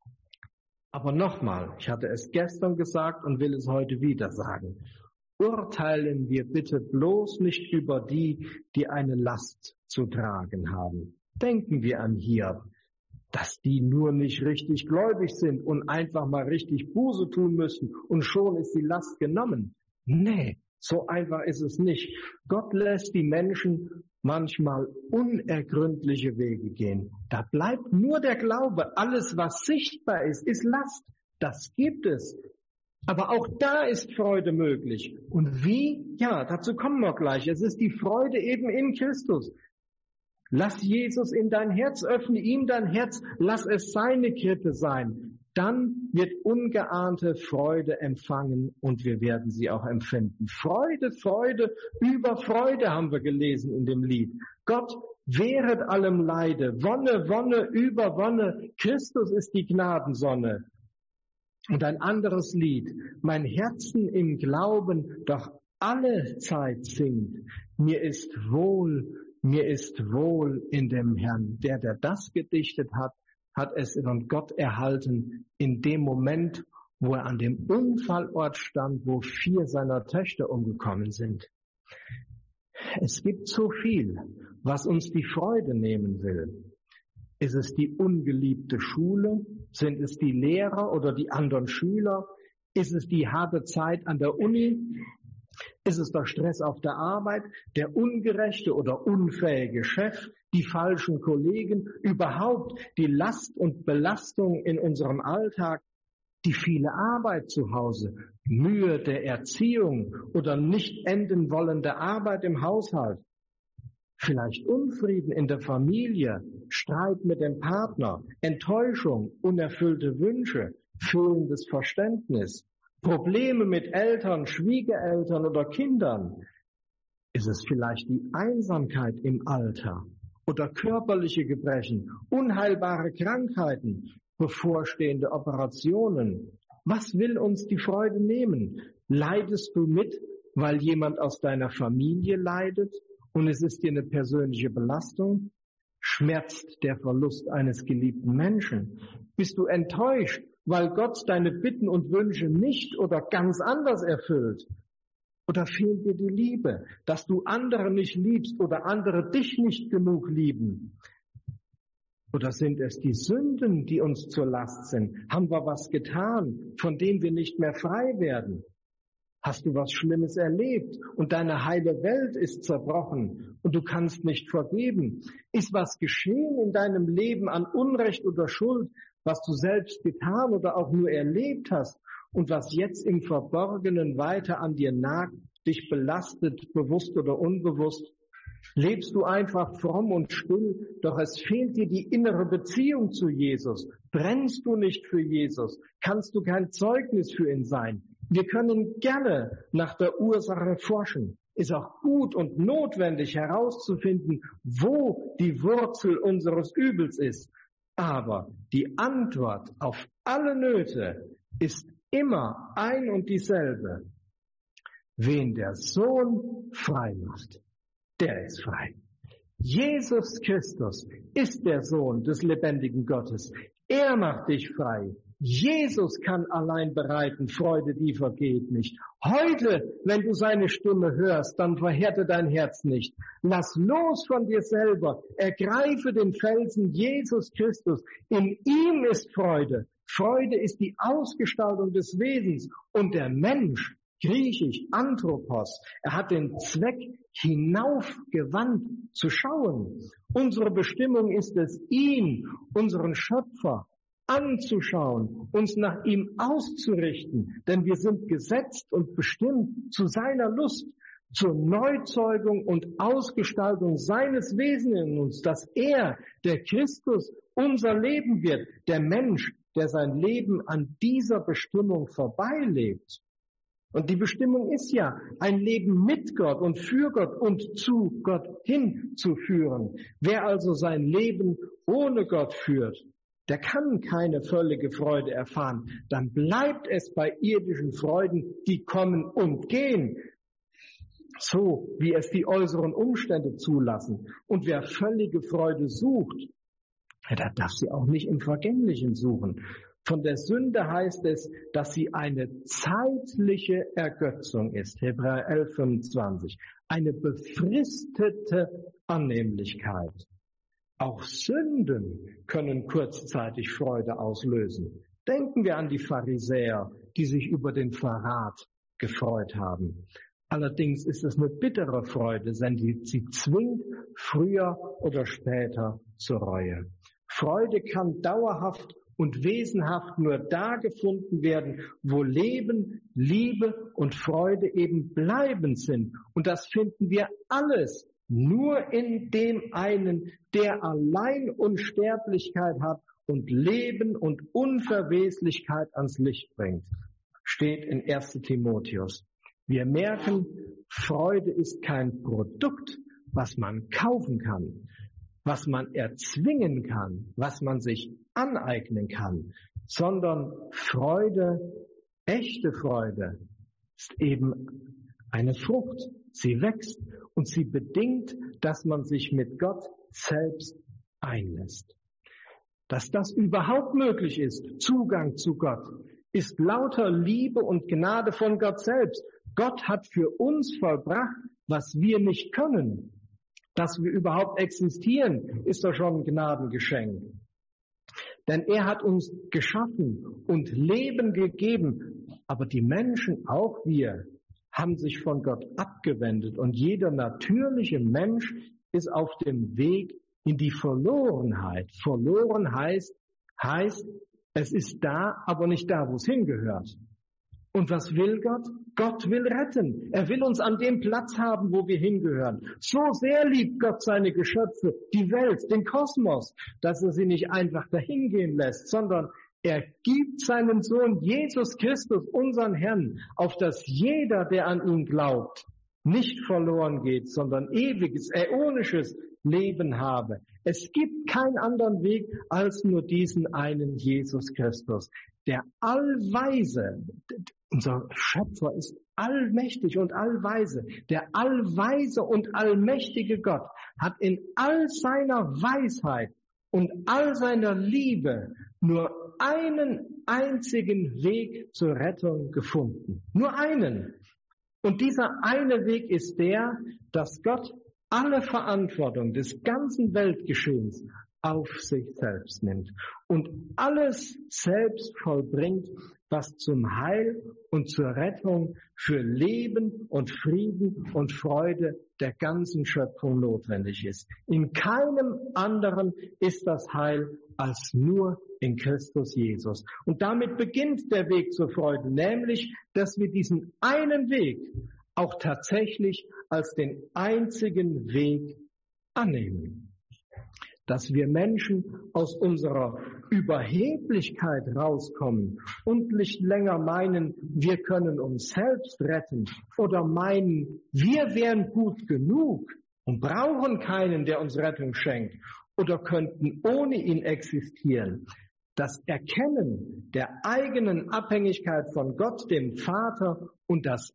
A: Aber nochmal, ich hatte es gestern gesagt und will es heute wieder sagen. Urteilen wir bitte bloß nicht über die, die eine Last zu tragen haben. Denken wir an Hiob, dass die nur nicht richtig gläubig sind und einfach mal richtig Buße tun müssen und schon ist die Last genommen. Nee, so einfach ist es nicht. Gott lässt die Menschen manchmal unergründliche Wege gehen. Da bleibt nur der Glaube. Alles, was sichtbar ist, ist Last. Das gibt es. Aber auch da ist Freude möglich. Und wie? Ja, dazu kommen wir gleich. Es ist die Freude eben in Christus. Lass Jesus in dein Herz, öffne ihm dein Herz, lass es seine Krippe sein. Dann wird ungeahnte Freude empfangen und wir werden sie auch empfinden. Freude, Freude über Freude haben wir gelesen in dem Lied. Gott wehret allem Leide, Wonne, Wonne über Wonne, Christus ist die Gnadensonne. Und ein anderes Lied, mein Herzen im Glauben doch alle Zeit singt, mir ist wohl, mir ist wohl in dem Herrn. Der, der das gedichtet hat, hat es von Gott erhalten in dem Moment, wo er an dem Unfallort stand, wo vier seiner Töchter umgekommen sind. Es gibt so viel, was uns die Freude nehmen will. Ist es die ungeliebte Schule? Sind es die Lehrer oder die anderen Schüler? Ist es die harte Zeit an der Uni? Ist es der Stress auf der Arbeit, der ungerechte oder unfähige Chef, die falschen Kollegen, überhaupt die Last und Belastung in unserem Alltag, die viele Arbeit zu Hause, Mühe der Erziehung oder nicht enden wollende Arbeit im Haushalt, vielleicht Unfrieden in der Familie, Streit mit dem Partner, Enttäuschung, unerfüllte Wünsche, fehlendes Verständnis, Probleme mit Eltern, Schwiegereltern oder Kindern? Ist es vielleicht die Einsamkeit im Alter oder körperliche Gebrechen, unheilbare Krankheiten, bevorstehende Operationen? Was will uns die Freude nehmen? Leidest du mit, weil jemand aus deiner Familie leidet und es ist dir eine persönliche Belastung? Schmerzt der Verlust eines geliebten Menschen? Bist du enttäuscht, weil Gott deine Bitten und Wünsche nicht oder ganz anders erfüllt? Oder fehlt dir die Liebe, dass du andere nicht liebst oder andere dich nicht genug lieben? Oder sind es die Sünden, die uns zur Last sind? Haben wir was getan, von dem wir nicht mehr frei werden? Hast du was Schlimmes erlebt und deine heile Welt ist zerbrochen und du kannst nicht vergeben? Ist was geschehen in deinem Leben an Unrecht oder Schuld, was du selbst getan oder auch nur erlebt hast und was jetzt im Verborgenen weiter an dir nagt, dich belastet, bewusst oder unbewusst? Lebst du einfach fromm und still, doch es fehlt dir die innere Beziehung zu Jesus? Brennst du nicht für Jesus? Kannst du kein Zeugnis für ihn sein? Wir können gerne nach der Ursache forschen. Ist auch gut und notwendig herauszufinden, wo die Wurzel unseres Übels ist. Aber die Antwort auf alle Nöte ist immer ein und dieselbe. Wen der Sohn frei macht, der ist frei. Jesus Christus ist der Sohn des lebendigen Gottes. Er macht dich frei. Jesus kann allein bereiten, Freude, die vergeht nicht. Heute, wenn du seine Stimme hörst, dann verhärte dein Herz nicht. Lass los von dir selber. Ergreife den Felsen Jesus Christus. In ihm ist Freude. Freude ist die Ausgestaltung des Wesens. Und der Mensch, griechisch Anthropos, er hat den Zweck, hinaufgewandt zu schauen. Unsere Bestimmung ist es, ihn, unseren Schöpfer, anzuschauen, uns nach ihm auszurichten, denn wir sind gesetzt und bestimmt zu seiner Lust, zur Neuzeugung und Ausgestaltung seines Wesens in uns, dass er, der Christus, unser Leben wird, der Mensch, der sein Leben an dieser Bestimmung vorbeilebt. Und die Bestimmung ist ja, ein Leben mit Gott und für Gott und zu Gott hinzuführen. Wer also sein Leben ohne Gott führt, der kann keine völlige Freude erfahren. Dann bleibt es bei irdischen Freuden, die kommen und gehen, so wie es die äußeren Umstände zulassen. Und wer völlige Freude sucht, der darf sie auch nicht im Vergänglichen suchen. Von der Sünde heißt es, dass sie eine zeitliche Ergötzung ist. Hebräer elf, fünfundzwanzig. Eine befristete Annehmlichkeit. Auch Sünden können kurzzeitig Freude auslösen. Denken wir an die Pharisäer, die sich über den Verrat gefreut haben. Allerdings ist es eine bittere Freude, denn sie zwingt früher oder später zur Reue. Freude kann dauerhaft und wesenhaft nur da gefunden werden, wo Leben, Liebe und Freude eben bleibend sind. Und das finden wir alles nur in dem einen, der allein Unsterblichkeit hat und Leben und Unverweslichkeit ans Licht bringt. Steht in erster Timotheus. Wir merken, Freude ist kein Produkt, was man kaufen kann, was man erzwingen kann, was man sich aneignen kann, sondern Freude, echte Freude, ist eben eine Frucht. Sie wächst und sie bedingt, dass man sich mit Gott selbst einlässt. Dass das überhaupt möglich ist, Zugang zu Gott, ist lauter Liebe und Gnade von Gott selbst. Gott hat für uns vollbracht, was wir nicht können. Dass wir überhaupt existieren, ist doch schon ein Gnadengeschenk. Denn er hat uns geschaffen und Leben gegeben. Aber die Menschen, auch wir, haben sich von Gott abgewendet. Und jeder natürliche Mensch ist auf dem Weg in die Verlorenheit. Verloren heißt, heißt, es ist da, aber nicht da, wo es hingehört. Und was will Gott? Gott will retten. Er will uns an dem Platz haben, wo wir hingehören. So sehr liebt Gott seine Geschöpfe, die Welt, den Kosmos, dass er sie nicht einfach dahingehen lässt, sondern er gibt seinen Sohn Jesus Christus, unseren Herrn, auf dass jeder, der an ihn glaubt, nicht verloren geht, sondern ewiges, äonisches Leben habe. Es gibt keinen anderen Weg als nur diesen einen Jesus Christus, der allweise, unser Schöpfer ist allmächtig und allweise, der allweise und allmächtige Gott hat in all seiner Weisheit und all seiner Liebe nur einen einzigen Weg zur Rettung gefunden. Nur einen. Und dieser eine Weg ist der, dass Gott alle Verantwortung des ganzen Weltgeschehens auf sich selbst nimmt und alles selbst vollbringt, was zum Heil und zur Rettung für Leben und Frieden und Freude der ganzen Schöpfung notwendig ist. In keinem anderen ist das Heil als nur in Christus Jesus. Und damit beginnt der Weg zur Freude, nämlich, dass wir diesen einen Weg auch tatsächlich als den einzigen Weg annehmen. Dass wir Menschen aus unserer Überheblichkeit rauskommen und nicht länger meinen, wir können uns selbst retten oder meinen, wir wären gut genug und brauchen keinen, der uns Rettung schenkt oder könnten ohne ihn existieren. Das Erkennen der eigenen Abhängigkeit von Gott, dem Vater, und das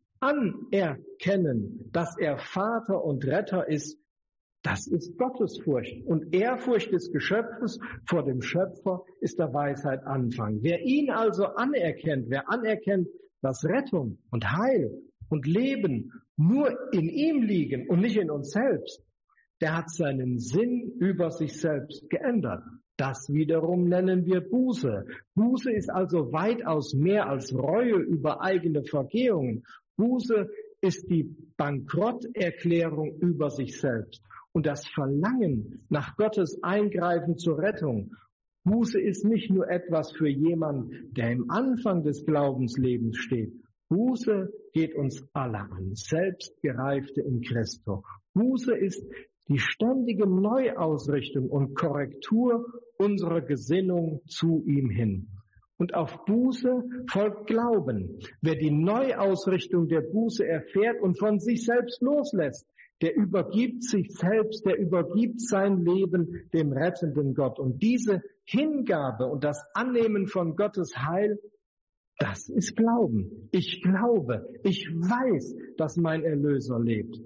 A: Anerkennen, dass er Vater und Retter ist, das ist Gottesfurcht. Und Ehrfurcht des Geschöpfes vor dem Schöpfer ist der Weisheit Anfang. Wer ihn also anerkennt, wer anerkennt, dass Rettung und Heil und Leben nur in ihm liegen und nicht in uns selbst, der hat seinen Sinn über sich selbst geändert. Das wiederum nennen wir Buße. Buße ist also weitaus mehr als Reue über eigene Vergehungen. Buße ist die Bankrotterklärung über sich selbst und das Verlangen nach Gottes Eingreifen zur Rettung. Buße ist nicht nur etwas für jemanden, der im Anfang des Glaubenslebens steht. Buße geht uns alle an, Selbstgereifte in Christo. Buße ist die ständige Neuausrichtung und Korrektur unserer Gesinnung zu ihm hin. Und auf Buße folgt Glauben. Wer die Neuausrichtung der Buße erfährt und von sich selbst loslässt, der übergibt sich selbst, der übergibt sein Leben dem rettenden Gott. Und diese Hingabe und das Annehmen von Gottes Heil, das ist Glauben. Ich glaube, ich weiß, dass mein Erlöser lebt.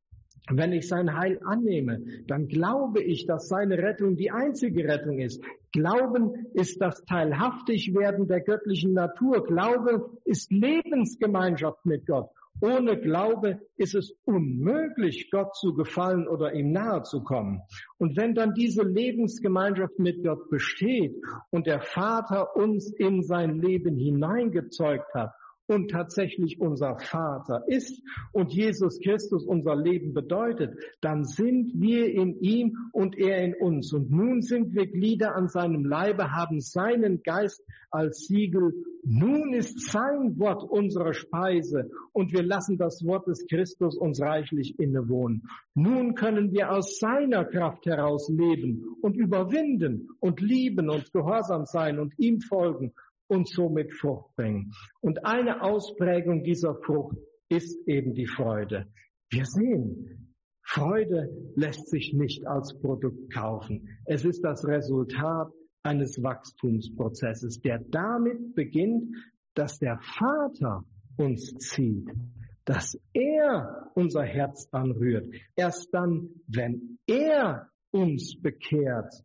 A: Wenn ich sein Heil annehme, dann glaube ich, dass seine Rettung die einzige Rettung ist. Glauben ist das Teilhaftigwerden der göttlichen Natur. Glaube ist Lebensgemeinschaft mit Gott. Ohne Glaube ist es unmöglich, Gott zu gefallen oder ihm nahe zu kommen. Und wenn dann diese Lebensgemeinschaft mit Gott besteht und der Vater uns in sein Leben hineingezeugt hat, und tatsächlich unser Vater ist und Jesus Christus unser Leben bedeutet, dann sind wir in ihm und er in uns. Und nun sind wir Glieder an seinem Leibe, haben seinen Geist als Siegel. Nun ist sein Wort unsere Speise und wir lassen das Wort des Christus uns reichlich innewohnen. Nun können wir aus seiner Kraft heraus leben und überwinden und lieben und gehorsam sein und ihm folgen und somit Frucht bringen. Und eine Ausprägung dieser Frucht ist eben die Freude. Wir sehen, Freude lässt sich nicht als Produkt kaufen. Es ist das Resultat eines Wachstumsprozesses, der damit beginnt, dass der Vater uns zieht, dass er unser Herz anrührt. Erst dann, wenn er uns bekehrt,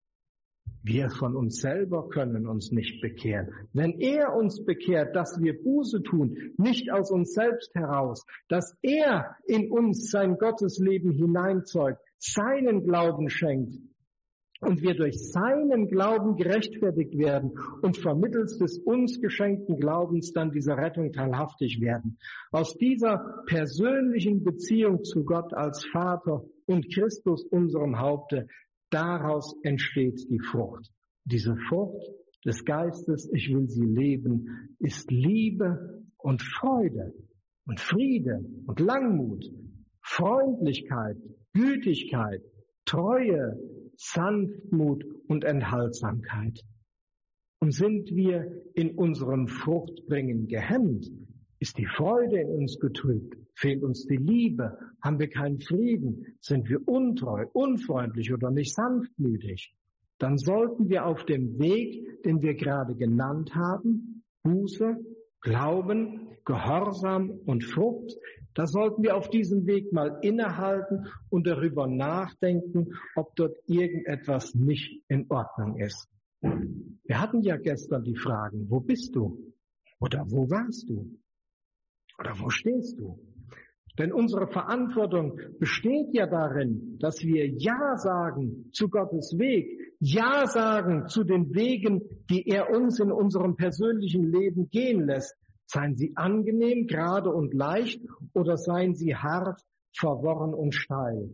A: wir von uns selber können uns nicht bekehren. Wenn er uns bekehrt, dass wir Buße tun, nicht aus uns selbst heraus, dass er in uns sein Gottesleben hineinzeugt, seinen Glauben schenkt und wir durch seinen Glauben gerechtfertigt werden und vermittels des uns geschenkten Glaubens dann dieser Rettung teilhaftig werden. Aus dieser persönlichen Beziehung zu Gott als Vater und Christus unserem Haupte, daraus entsteht die Frucht. Diese Frucht des Geistes, ich will sie leben, ist Liebe und Freude und Friede und Langmut, Freundlichkeit, Gütigkeit, Treue, Sanftmut und Enthaltsamkeit. Und sind wir in unserem Fruchtbringen gehemmt, ist die Freude in uns getrübt, fehlt uns die Liebe, haben wir keinen Frieden, sind wir untreu, unfreundlich oder nicht sanftmütig, dann sollten wir auf dem Weg, den wir gerade genannt haben, Buße, Glauben, Gehorsam und Frucht, da sollten wir auf diesem Weg mal innehalten und darüber nachdenken, ob dort irgendetwas nicht in Ordnung ist. Wir hatten ja gestern die Fragen, wo bist du? Oder wo warst du? Oder wo stehst du? Denn unsere Verantwortung besteht ja darin, dass wir Ja sagen zu Gottes Weg, Ja sagen zu den Wegen, die er uns in unserem persönlichen Leben gehen lässt. Seien sie angenehm, gerade und leicht, oder seien sie hart, verworren und steil.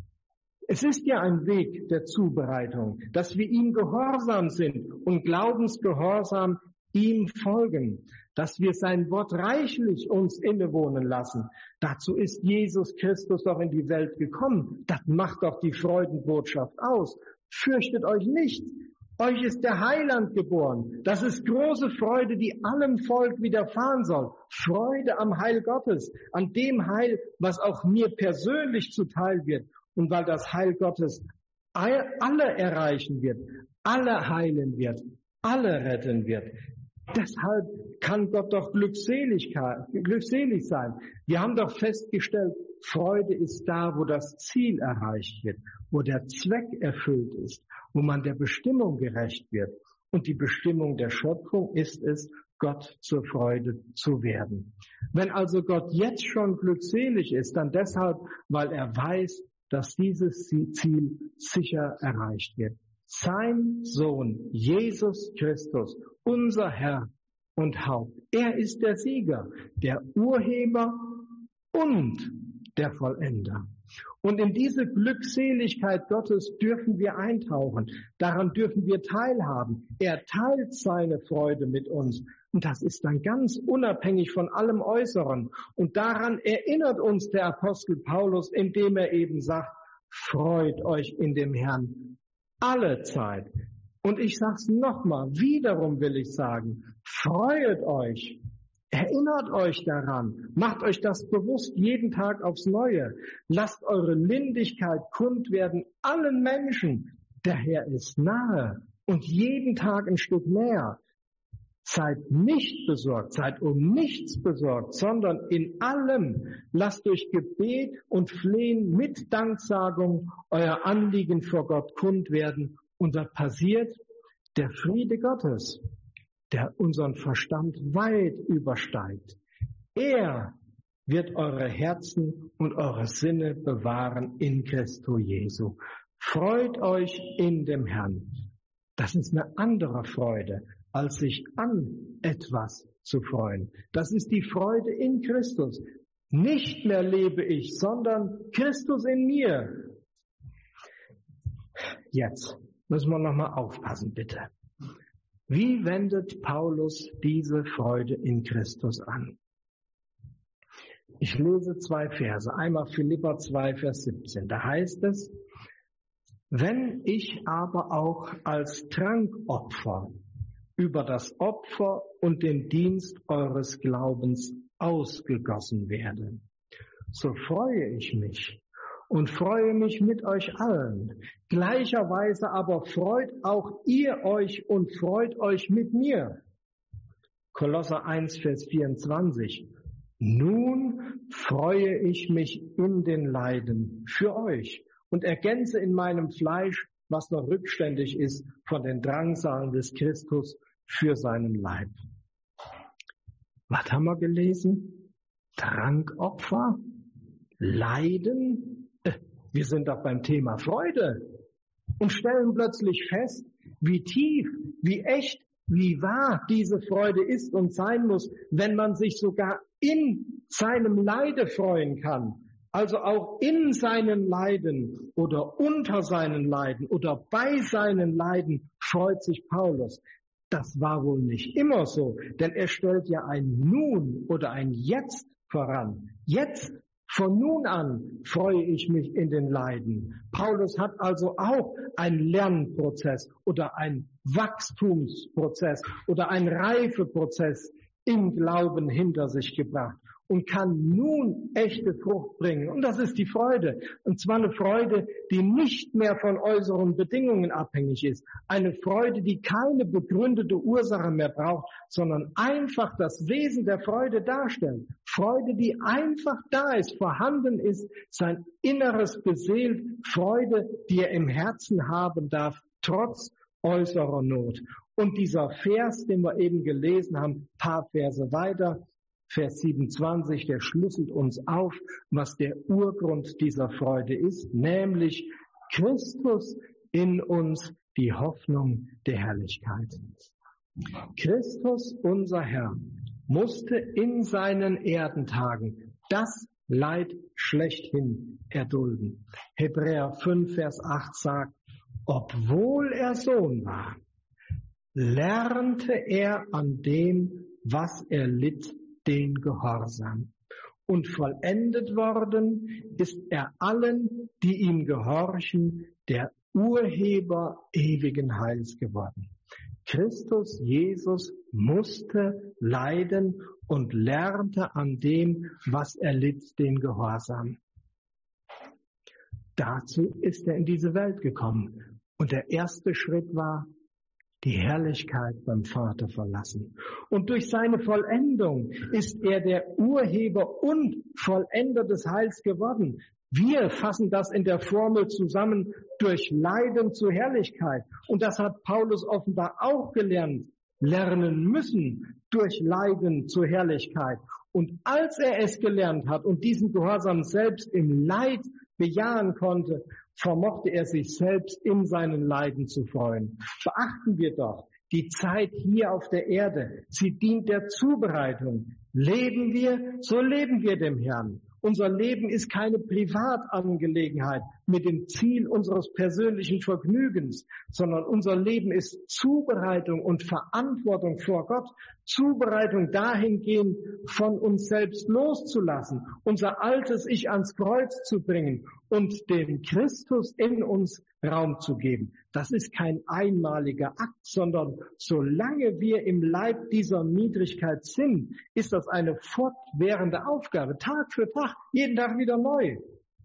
A: Es ist ja ein Weg der Zubereitung, dass wir ihm gehorsam sind und glaubensgehorsam ihm folgen, dass wir sein Wort reichlich uns innewohnen lassen. Dazu ist Jesus Christus doch in die Welt gekommen. Das macht doch die Freudenbotschaft aus. Fürchtet euch nicht. Euch ist der Heiland geboren. Das ist große Freude, die allem Volk widerfahren soll. Freude am Heil Gottes, an dem Heil, was auch mir persönlich zuteil wird. Und weil das Heil Gottes alle erreichen wird, alle heilen wird, alle retten wird. Deshalb kann Gott doch glückselig sein. Wir haben doch festgestellt, Freude ist da, wo das Ziel erreicht wird, wo der Zweck erfüllt ist, wo man der Bestimmung gerecht wird. Und die Bestimmung der Schöpfung ist es, Gott zur Freude zu werden. Wenn also Gott jetzt schon glückselig ist, dann deshalb, weil er weiß, dass dieses Ziel sicher erreicht wird. Sein Sohn, Jesus Christus, unser Herr und Haupt. Er ist der Sieger, der Urheber und der Vollender. Und in diese Glückseligkeit Gottes dürfen wir eintauchen. Daran dürfen wir teilhaben. Er teilt seine Freude mit uns. Und das ist dann ganz unabhängig von allem Äußeren. Und daran erinnert uns der Apostel Paulus, indem er eben sagt, freut euch in dem Herrn alle Zeit. Und ich sag's nochmal, wiederum will ich sagen, freut euch, erinnert euch daran, macht euch das bewusst jeden Tag aufs Neue. Lasst eure Lindigkeit kund werden allen Menschen. Der Herr ist nahe und jeden Tag ein Stück näher. Seid nicht besorgt, seid um nichts besorgt, sondern in allem lasst durch Gebet und Flehen mit Danksagung euer Anliegen vor Gott kund werden. Und da passiert der Friede Gottes, der unseren Verstand weit übersteigt. Er wird eure Herzen und eure Sinne bewahren in Christo Jesu. Freut euch in dem Herrn. Das ist eine andere Freude, als sich an etwas zu freuen. Das ist die Freude in Christus. Nicht mehr lebe ich, sondern Christus in mir. Jetzt müssen wir nochmal aufpassen, bitte. Wie wendet Paulus diese Freude in Christus an? Ich lese zwei Verse. Einmal Philipper zwei, Vers siebzehn. Da heißt es, wenn ich aber auch als Trankopfer über das Opfer und den Dienst eures Glaubens ausgegossen werde, so freue ich mich und freue mich mit euch allen. Gleicherweise aber freut auch ihr euch und freut euch mit mir. Kolosser eins, Vers vierundzwanzig. Nun freue ich mich in den Leiden für euch und ergänze in meinem Fleisch, was noch rückständig ist, von den Drangsalen des Christus für seinen Leib. Was haben wir gelesen? Trankopfer? Leiden? Wir sind doch beim Thema Freude und stellen plötzlich fest, wie tief, wie echt, wie wahr diese Freude ist und sein muss, wenn man sich sogar in seinem Leide freuen kann. Also auch in seinen Leiden oder unter seinen Leiden oder bei seinen Leiden freut sich Paulus. Das war wohl nicht immer so, denn er stellt ja ein Nun oder ein Jetzt voran. Jetzt, von nun an, freue ich mich in den Leiden. Paulus hat also auch einen Lernprozess oder einen Wachstumsprozess oder einen Reifeprozess im Glauben hinter sich gebracht und kann nun echte Frucht bringen. Und das ist die Freude. Und zwar eine Freude, die nicht mehr von äußeren Bedingungen abhängig ist. Eine Freude, die keine begründete Ursache mehr braucht, sondern einfach das Wesen der Freude darstellt. Freude, die einfach da ist, vorhanden ist, sein Inneres beseelt. Freude, die er im Herzen haben darf, trotz äußerer Not. Und dieser Vers, den wir eben gelesen haben, paar Verse weiter, Vers siebenundzwanzig, der schlüsselt uns auf, was der Urgrund dieser Freude ist, nämlich Christus in uns, die Hoffnung der Herrlichkeit. Christus, unser Herr, musste in seinen Erdentagen das Leid schlechthin erdulden. Hebräer fünf, Vers acht sagt, obwohl er Sohn war, lernte er an dem, was er litt, den Gehorsam. Und vollendet worden ist er allen, die ihm gehorchen, der Urheber ewigen Heils geworden. Christus Jesus musste leiden und lernte an dem, was er litt, den Gehorsam. Dazu ist er in diese Welt gekommen. Und der erste Schritt war, die Herrlichkeit beim Vater verlassen. Und durch seine Vollendung ist er der Urheber und Vollender des Heils geworden. Wir fassen das in der Formel zusammen, durch Leiden zur Herrlichkeit. Und das hat Paulus offenbar auch gelernt, lernen müssen, durch Leiden zur Herrlichkeit. Und als er es gelernt hat und diesen Gehorsam selbst im Leid bejahen konnte, vermochte er sich selbst in seinen Leiden zu freuen. Beachten wir doch, die Zeit hier auf der Erde, sie dient der Zubereitung. Leben wir, so leben wir dem Herrn. Unser Leben ist keine Privatangelegenheit mit dem Ziel unseres persönlichen Vergnügens, sondern unser Leben ist Zubereitung und Verantwortung vor Gott. Zubereitung dahingehend, von uns selbst loszulassen, unser altes Ich ans Kreuz zu bringen und dem Christus in uns Raum zu geben. Das ist kein einmaliger Akt, sondern solange wir im Leib dieser Niedrigkeit sind, ist das eine fortwährende Aufgabe, Tag für Tag, jeden Tag wieder neu.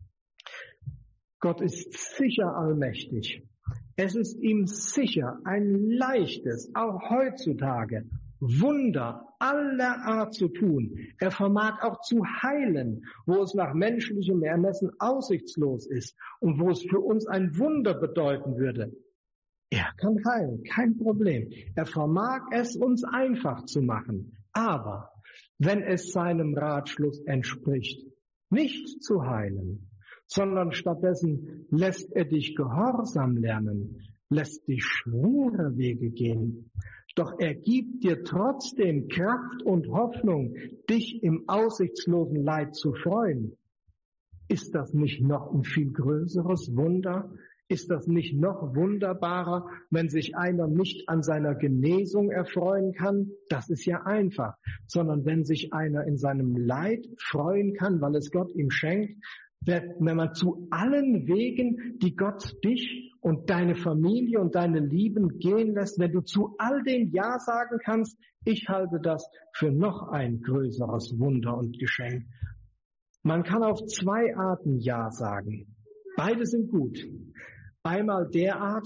A: Gott ist sicher allmächtig. Es ist ihm sicher ein leichtes, auch heutzutage, Wunder aller Art zu tun. Er vermag auch zu heilen, wo es nach menschlichem Ermessen aussichtslos ist und wo es für uns ein Wunder bedeuten würde. Er kann heilen, kein Problem. Er vermag es, uns einfach zu machen. Aber wenn es seinem Ratschluss entspricht, nicht zu heilen, sondern stattdessen lässt er dich Gehorsam lernen, lässt dich schwere Wege gehen, doch er gibt dir trotzdem Kraft und Hoffnung, dich im aussichtslosen Leid zu freuen. Ist das nicht noch ein viel größeres Wunder? Ist das nicht noch wunderbarer, wenn sich einer nicht an seiner Genesung erfreuen kann? Das ist ja einfach. Sondern wenn sich einer in seinem Leid freuen kann, weil es Gott ihm schenkt, wenn man zu allen Wegen, die Gott dich und deine Familie und deine Lieben gehen lässt, wenn du zu all dem Ja sagen kannst, ich halte das für noch ein größeres Wunder und Geschenk. Man kann auf zwei Arten Ja sagen. Beide sind gut. Einmal derart,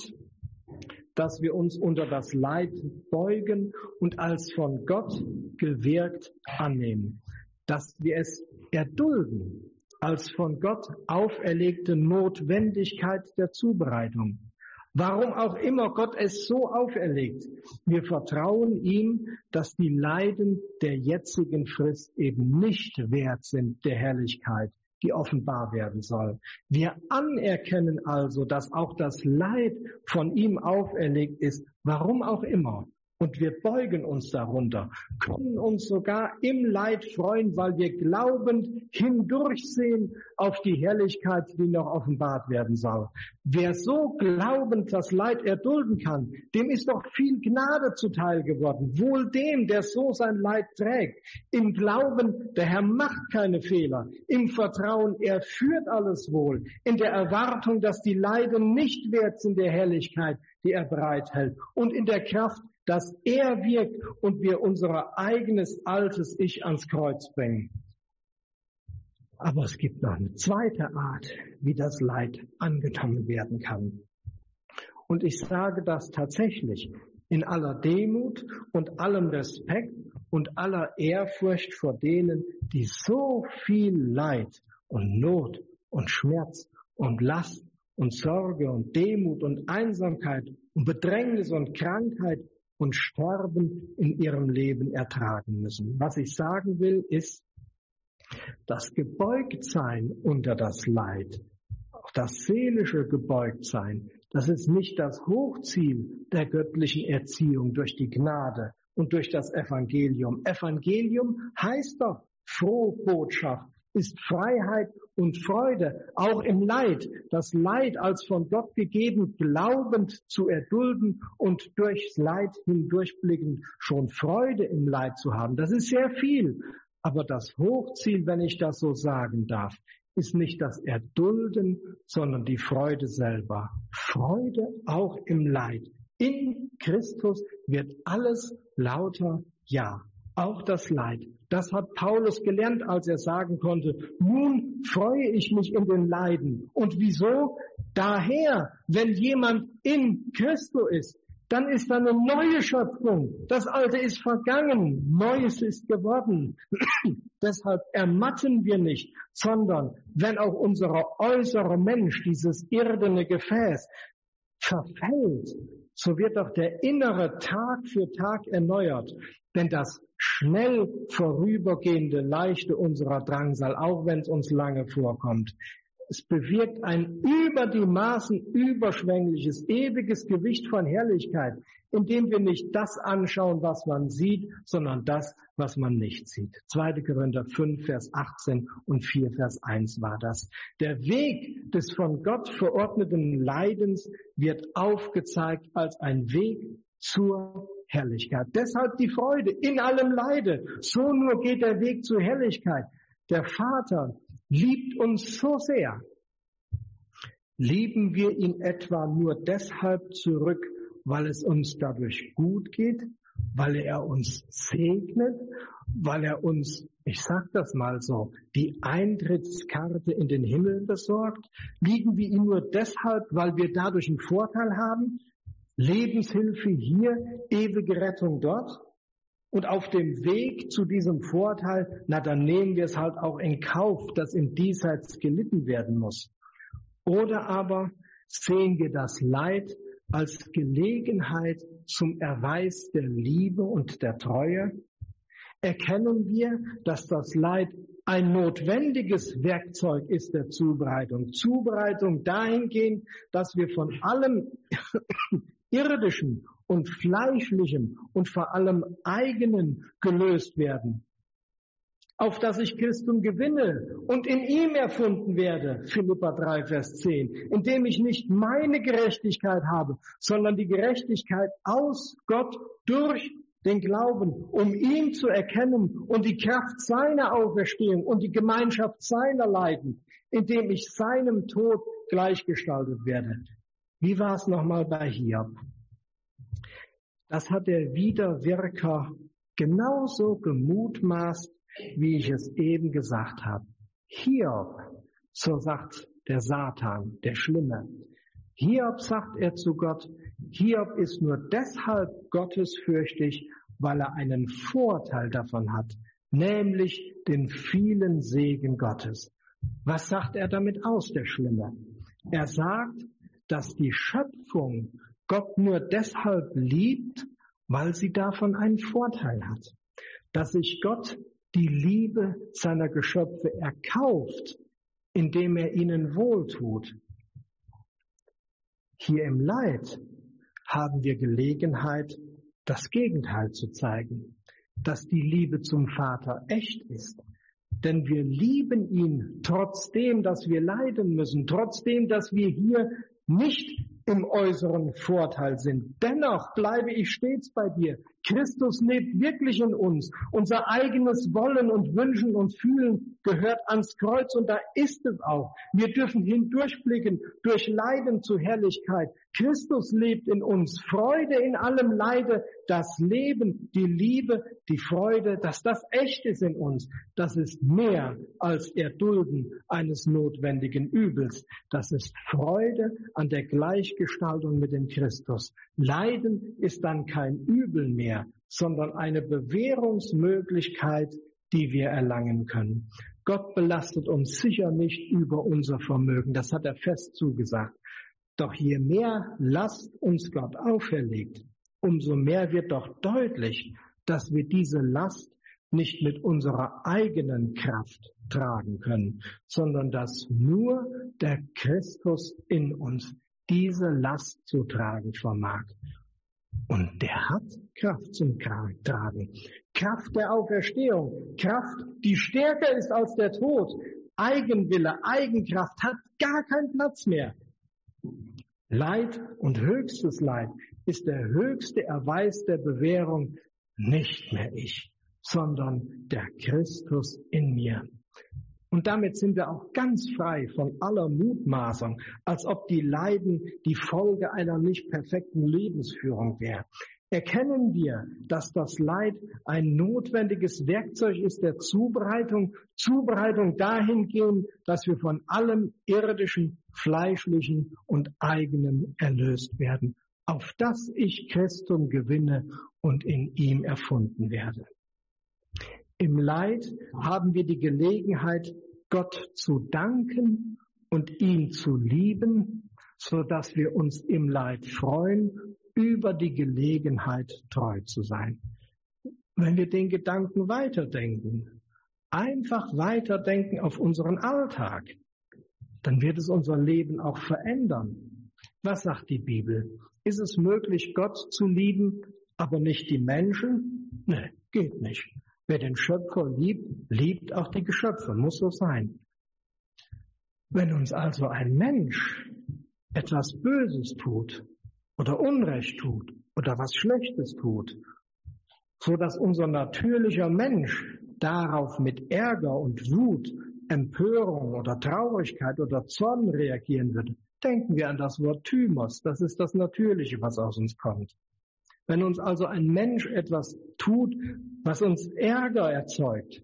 A: dass wir uns unter das Leid beugen und als von Gott gewirkt annehmen, dass wir es erdulden, als von Gott auferlegte Notwendigkeit der Zubereitung. Warum auch immer Gott es so auferlegt, wir vertrauen ihm, dass die Leiden der jetzigen Frist eben nicht wert sind der Herrlichkeit, die offenbar werden soll. Wir anerkennen also, dass auch das Leid von ihm auferlegt ist, warum auch immer. Und wir beugen uns darunter, können uns sogar im Leid freuen, weil wir glaubend hindurchsehen auf die Herrlichkeit, die noch offenbart werden soll. Wer so glaubend das Leid erdulden kann, dem ist doch viel Gnade zuteil geworden. Wohl dem, der so sein Leid trägt. Im Glauben, der Herr macht keine Fehler. Im Vertrauen, er führt alles wohl. In der Erwartung, dass die Leiden nicht wert sind der Herrlichkeit, die er bereithält. Und in der Kraft, dass er wirkt und wir unser eigenes altes Ich ans Kreuz bringen. Aber es gibt noch eine zweite Art, wie das Leid angenommen werden kann. Und ich sage das tatsächlich in aller Demut und allem Respekt und aller Ehrfurcht vor denen, die so viel Leid und Not und Schmerz und Last und Sorge und Demut und Einsamkeit und Bedrängnis und Krankheit und Sterben in ihrem Leben ertragen müssen. Was ich sagen will, ist, das Gebeugtsein unter das Leid, auch das seelische Gebeugtsein, das ist nicht das Hochziel der göttlichen Erziehung durch die Gnade und durch das Evangelium. Evangelium heißt doch frohe Botschaft, ist Freiheit und Freude, auch im Leid. Das Leid als von Gott gegeben, glaubend zu erdulden und durchs Leid hindurchblickend schon Freude im Leid zu haben. Das ist sehr viel. Aber das Hochziel, wenn ich das so sagen darf, ist nicht das Erdulden, sondern die Freude selber. Freude auch im Leid. In Christus wird alles lauter Ja, auch das Leid. Das hat Paulus gelernt, als er sagen konnte, nun freue ich mich in den Leiden. Und wieso? Daher, wenn jemand in Christus ist, dann ist da eine neue Schöpfung. Das Alte ist vergangen, Neues ist geworden. Deshalb ermatten wir nicht, sondern wenn auch unser äußerer Mensch, dieses irdene Gefäß, verfällt, so wird doch der innere Tag für Tag erneuert. Denn das schnell vorübergehende Leichte unserer Drangsal, auch wenn es uns lange vorkommt, es bewirkt ein über die Maßen überschwängliches, ewiges Gewicht von Herrlichkeit, indem wir nicht das anschauen, was man sieht, sondern das, was man nicht sieht. zweiter Korinther fünf, Vers achtzehn und vier, Vers eins war das. Der Weg des von Gott verordneten Leidens wird aufgezeigt als ein Weg zur Herrlichkeit. Deshalb die Freude in allem Leide. So nur geht der Weg zur Herrlichkeit. Der Vater liebt uns so sehr. Lieben wir ihn etwa nur deshalb zurück, weil es uns dadurch gut geht, weil er uns segnet, weil er uns, ich sag das mal so, die Eintrittskarte in den Himmel besorgt? Lieben wir ihn nur deshalb, weil wir dadurch einen Vorteil haben? Lebenshilfe hier, ewige Rettung dort? Und auf dem Weg zu diesem Vorteil, na dann nehmen wir es halt auch in Kauf, dass im Diesseits gelitten werden muss. Oder aber sehen wir das Leid als Gelegenheit zum Erweis der Liebe und der Treue? Erkennen wir, dass das Leid ein notwendiges Werkzeug ist der Zubereitung. Zubereitung dahingehend, dass wir von allem Irdischen und Fleischlichem und vor allem Eigenen gelöst werden, auf dass ich Christum gewinne und in ihm erfunden werde, Philipper drei, Vers zehn, indem ich nicht meine Gerechtigkeit habe, sondern die Gerechtigkeit aus Gott durch den Glauben, um ihn zu erkennen und die Kraft seiner Auferstehung und die Gemeinschaft seiner Leiden, indem ich seinem Tod gleichgestaltet werde. Wie war es nochmal bei Hiob? Das hat der Widerwirker genauso gemutmaßt, wie ich es eben gesagt habe. Hiob, so sagt der Satan, der Schlimme. Hiob sagt er zu Gott, Hiob ist nur deshalb gottesfürchtig, weil er einen Vorteil davon hat, nämlich den vielen Segen Gottes. Was sagt er damit aus, der Schlimme? Er sagt, dass die Schöpfung Gott nur deshalb liebt, weil sie davon einen Vorteil hat. Dass sich Gott die Liebe seiner Geschöpfe erkauft, indem er ihnen wohltut. Hier im Leid haben wir Gelegenheit, das Gegenteil zu zeigen, dass die Liebe zum Vater echt ist. Denn wir lieben ihn trotzdem, dass wir leiden müssen, trotzdem, dass wir hier nicht im äußeren Vorteil sind. Dennoch bleibe ich stets bei dir. Christus lebt wirklich in uns. Unser eigenes Wollen und Wünschen und Fühlen gehört ans Kreuz und da ist es auch. Wir dürfen hindurchblicken durch Leiden zur Herrlichkeit. Christus lebt in uns. Freude in allem Leide, das Leben, die Liebe, die Freude, dass das echt ist in uns. Das ist mehr als Erdulden eines notwendigen Übels. Das ist Freude an der Gleichgestaltung mit dem Christus. Leiden ist dann kein Übel mehr, sondern eine Bewährungsmöglichkeit, die wir erlangen können. Gott belastet uns sicher nicht über unser Vermögen, das hat er fest zugesagt. Doch je mehr Last uns Gott auferlegt, umso mehr wird doch deutlich, dass wir diese Last nicht mit unserer eigenen Kraft tragen können, sondern dass nur der Christus in uns diese Last zu tragen vermag. Und der hat Kraft zum Tragen. Kraft der Auferstehung. Kraft, die stärker ist als der Tod. Eigenwille, Eigenkraft hat gar keinen Platz mehr. Leid und höchstes Leid ist der höchste Erweis der Bewährung, nicht mehr ich, sondern der Christus in mir. Und damit sind wir auch ganz frei von aller Mutmaßung, als ob die Leiden die Folge einer nicht perfekten Lebensführung wäre. Erkennen wir, dass das Leid ein notwendiges Werkzeug ist der Zubereitung, Zubereitung dahingehend, dass wir von allem irdischen, fleischlichen und eigenen erlöst werden, auf das ich Christum gewinne und in ihm erfunden werde. Im Leid haben wir die Gelegenheit, Gott zu danken und ihn zu lieben, so dass wir uns im Leid freuen, über die Gelegenheit treu zu sein. Wenn wir den Gedanken weiterdenken, einfach weiterdenken auf unseren Alltag, dann wird es unser Leben auch verändern. Was sagt die Bibel? Ist es möglich, Gott zu lieben, aber nicht die Menschen? Nee, geht nicht. Wer den Schöpfer liebt, liebt auch die Geschöpfe, muss so sein. Wenn uns also ein Mensch etwas Böses tut oder Unrecht tut oder was Schlechtes tut, so dass unser natürlicher Mensch darauf mit Ärger und Wut, Empörung oder Traurigkeit oder Zorn reagieren würde, denken wir an das Wort Thymos, das ist das Natürliche, was aus uns kommt. Wenn uns also ein Mensch etwas tut, was uns Ärger erzeugt,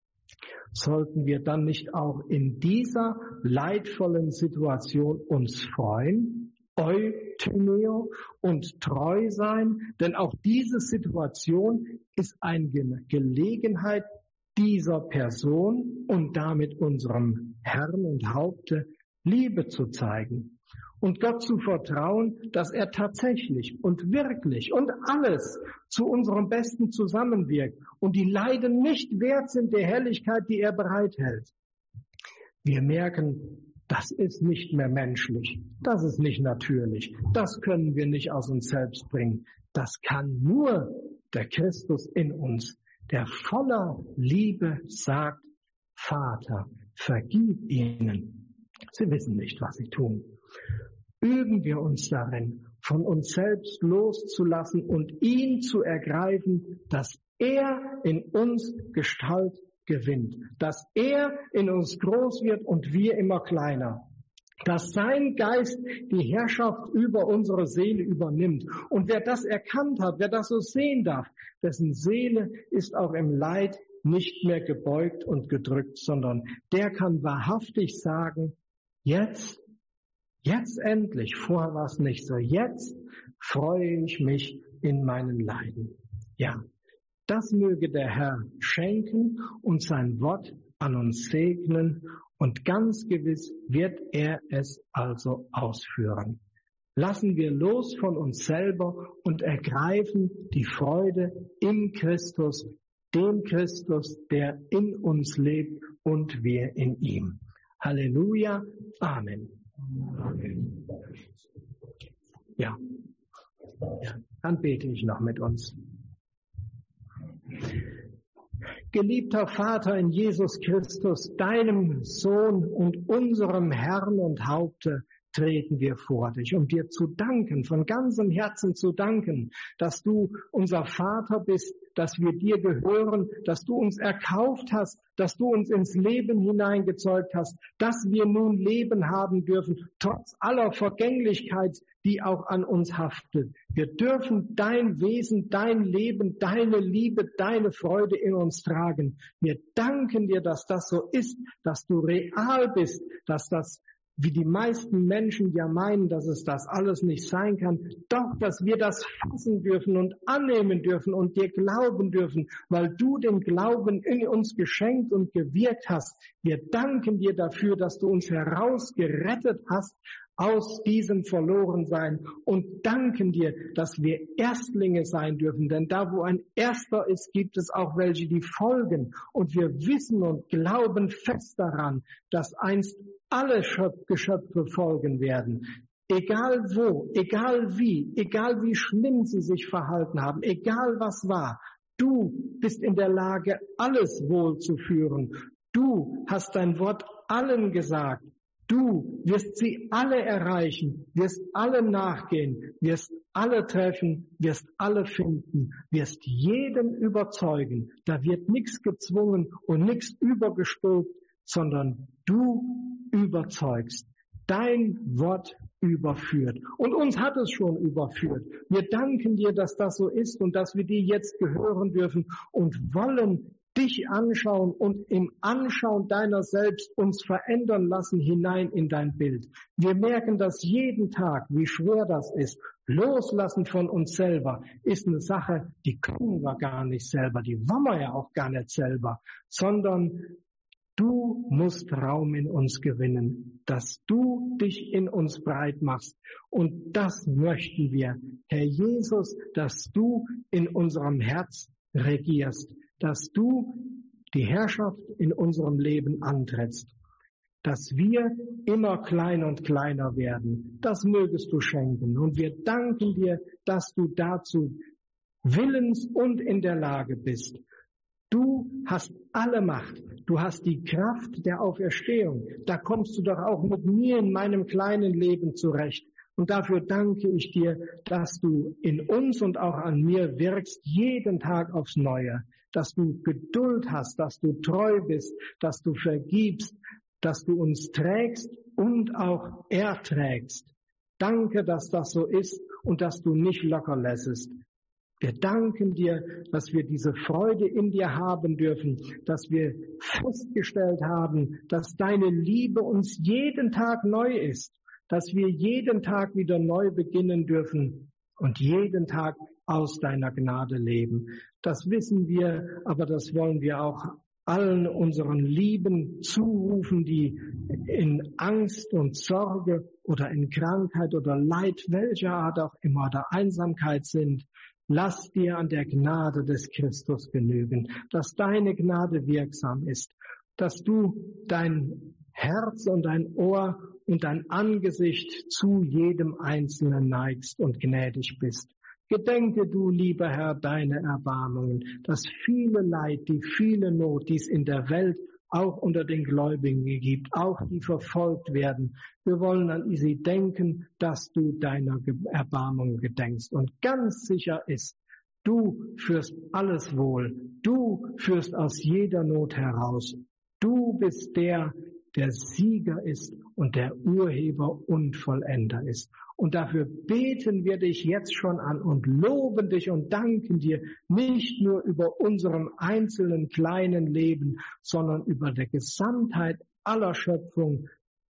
A: sollten wir dann nicht auch in dieser leidvollen Situation uns freuen, Euthymeo, und treu sein? Denn auch diese Situation ist eine Gelegenheit dieser Person und damit unserem Herrn und Haupte Liebe zu zeigen. Und Gott zu vertrauen, dass er tatsächlich und wirklich und alles zu unserem Besten zusammenwirkt und die Leiden nicht wert sind der Helligkeit, die er bereithält. Wir merken, das ist nicht mehr menschlich, das ist nicht natürlich, das können wir nicht aus uns selbst bringen. Das kann nur der Christus in uns, der voller Liebe sagt, Vater, vergib ihnen. Sie wissen nicht, was sie tun. Üben wir uns darin, von uns selbst loszulassen und ihn zu ergreifen, dass er in uns Gestalt gewinnt, dass er in uns groß wird und wir immer kleiner, dass sein Geist die Herrschaft über unsere Seele übernimmt. Und wer das erkannt hat, wer das so sehen darf, dessen Seele ist auch im Leid nicht mehr gebeugt und gedrückt, sondern der kann wahrhaftig sagen, jetzt Jetzt endlich, vorher war es nicht so, jetzt freue ich mich in meinen Leiden. Ja, das möge der Herr schenken und sein Wort an uns segnen und ganz gewiss wird er es also ausführen. Lassen wir los von uns selber und ergreifen die Freude im Christus, dem Christus, der in uns lebt und wir in ihm. Halleluja, Amen. Ja. ja, dann bete ich noch mit uns. Geliebter Vater in Jesus Christus, deinem Sohn und unserem Herrn und Haupte, treten wir vor dich, um dir zu danken, von ganzem Herzen zu danken, dass du unser Vater bist, dass wir dir gehören, dass du uns erkauft hast, dass du uns ins Leben hineingezeugt hast, dass wir nun Leben haben dürfen, trotz aller Vergänglichkeit, die auch an uns haftet. Wir dürfen dein Wesen, dein Leben, deine Liebe, deine Freude in uns tragen. Wir danken dir, dass das so ist, dass du real bist, dass das wie die meisten Menschen ja meinen, dass es das alles nicht sein kann, doch, dass wir das fassen dürfen und annehmen dürfen und dir glauben dürfen, weil du den Glauben in uns geschenkt und gewirkt hast. Wir danken dir dafür, dass du uns herausgerettet hast aus diesem Verlorensein und danken dir, dass wir Erstlinge sein dürfen. Denn da, wo ein Erster ist, gibt es auch welche, die folgen. Und wir wissen und glauben fest daran, dass einst alle Geschöpfe folgen werden. Egal wo, egal wie, egal wie schlimm sie sich verhalten haben, egal was war, du bist in der Lage, alles wohlzuführen. Du hast dein Wort allen gesagt. Du wirst sie alle erreichen, wirst alle nachgehen, wirst alle treffen, wirst alle finden, wirst jeden überzeugen. Da wird nichts gezwungen und nichts übergestülpt, sondern du überzeugst. Dein Wort überführt. Und uns hat es schon überführt. Wir danken dir, dass das so ist und dass wir dir jetzt gehören dürfen und wollen dich anschauen und im Anschauen deiner selbst uns verändern lassen hinein in dein Bild. Wir merken das jeden Tag, wie schwer das ist. Loslassen von uns selber ist eine Sache, die können wir gar nicht selber, die wollen wir ja auch gar nicht selber, sondern du musst Raum in uns gewinnen, dass du dich in uns breit machst. Und das möchten wir, Herr Jesus, dass du in unserem Herz regierst, dass du die Herrschaft in unserem Leben antrittst, dass wir immer kleiner und kleiner werden. Das mögest du schenken. Und wir danken dir, dass du dazu willens und in der Lage bist. Du hast alle Macht. Du hast die Kraft der Auferstehung. Da kommst du doch auch mit mir in meinem kleinen Leben zurecht. Und dafür danke ich dir, dass du in uns und auch an mir wirkst, jeden Tag aufs Neue. Dass du Geduld hast, dass du treu bist, dass du vergibst, dass du uns trägst und auch erträgst. Danke, dass das so ist und dass du nicht locker lässest. Wir danken dir, dass wir diese Freude in dir haben dürfen, dass wir festgestellt haben, dass deine Liebe uns jeden Tag neu ist, dass wir jeden Tag wieder neu beginnen dürfen und jeden Tag aus deiner Gnade leben. Das wissen wir, aber das wollen wir auch allen unseren Lieben zurufen, die in Angst und Sorge oder in Krankheit oder Leid, welcher Art auch immer, oder Einsamkeit sind. Lass dir an der Gnade des Christus genügen, dass deine Gnade wirksam ist, dass du dein Herz und dein Ohr und dein Angesicht zu jedem Einzelnen neigst und gnädig bist. Gedenke du, lieber Herr, deine Erbarmungen, das viele Leid, die viele Not, die es in der Welt auch unter den Gläubigen gibt, auch die verfolgt werden. Wir wollen an sie denken, dass du deiner Erbarmungen gedenkst. Und ganz sicher ist, du führst alles wohl. Du führst aus jeder Not heraus. Du bist der, der Sieger ist und der Urheber und Vollender ist. Und dafür beten wir dich jetzt schon an und loben dich und danken dir nicht nur über unserem einzelnen kleinen Leben, sondern über der Gesamtheit aller Schöpfung.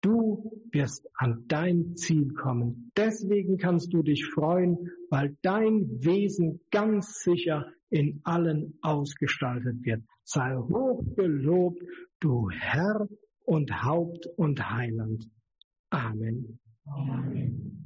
A: Du wirst an dein Ziel kommen. Deswegen kannst du dich freuen, weil dein Wesen ganz sicher in allen ausgestaltet wird. Sei hoch gelobt, du Herr und Haupt und Heiland. Amen. Amen.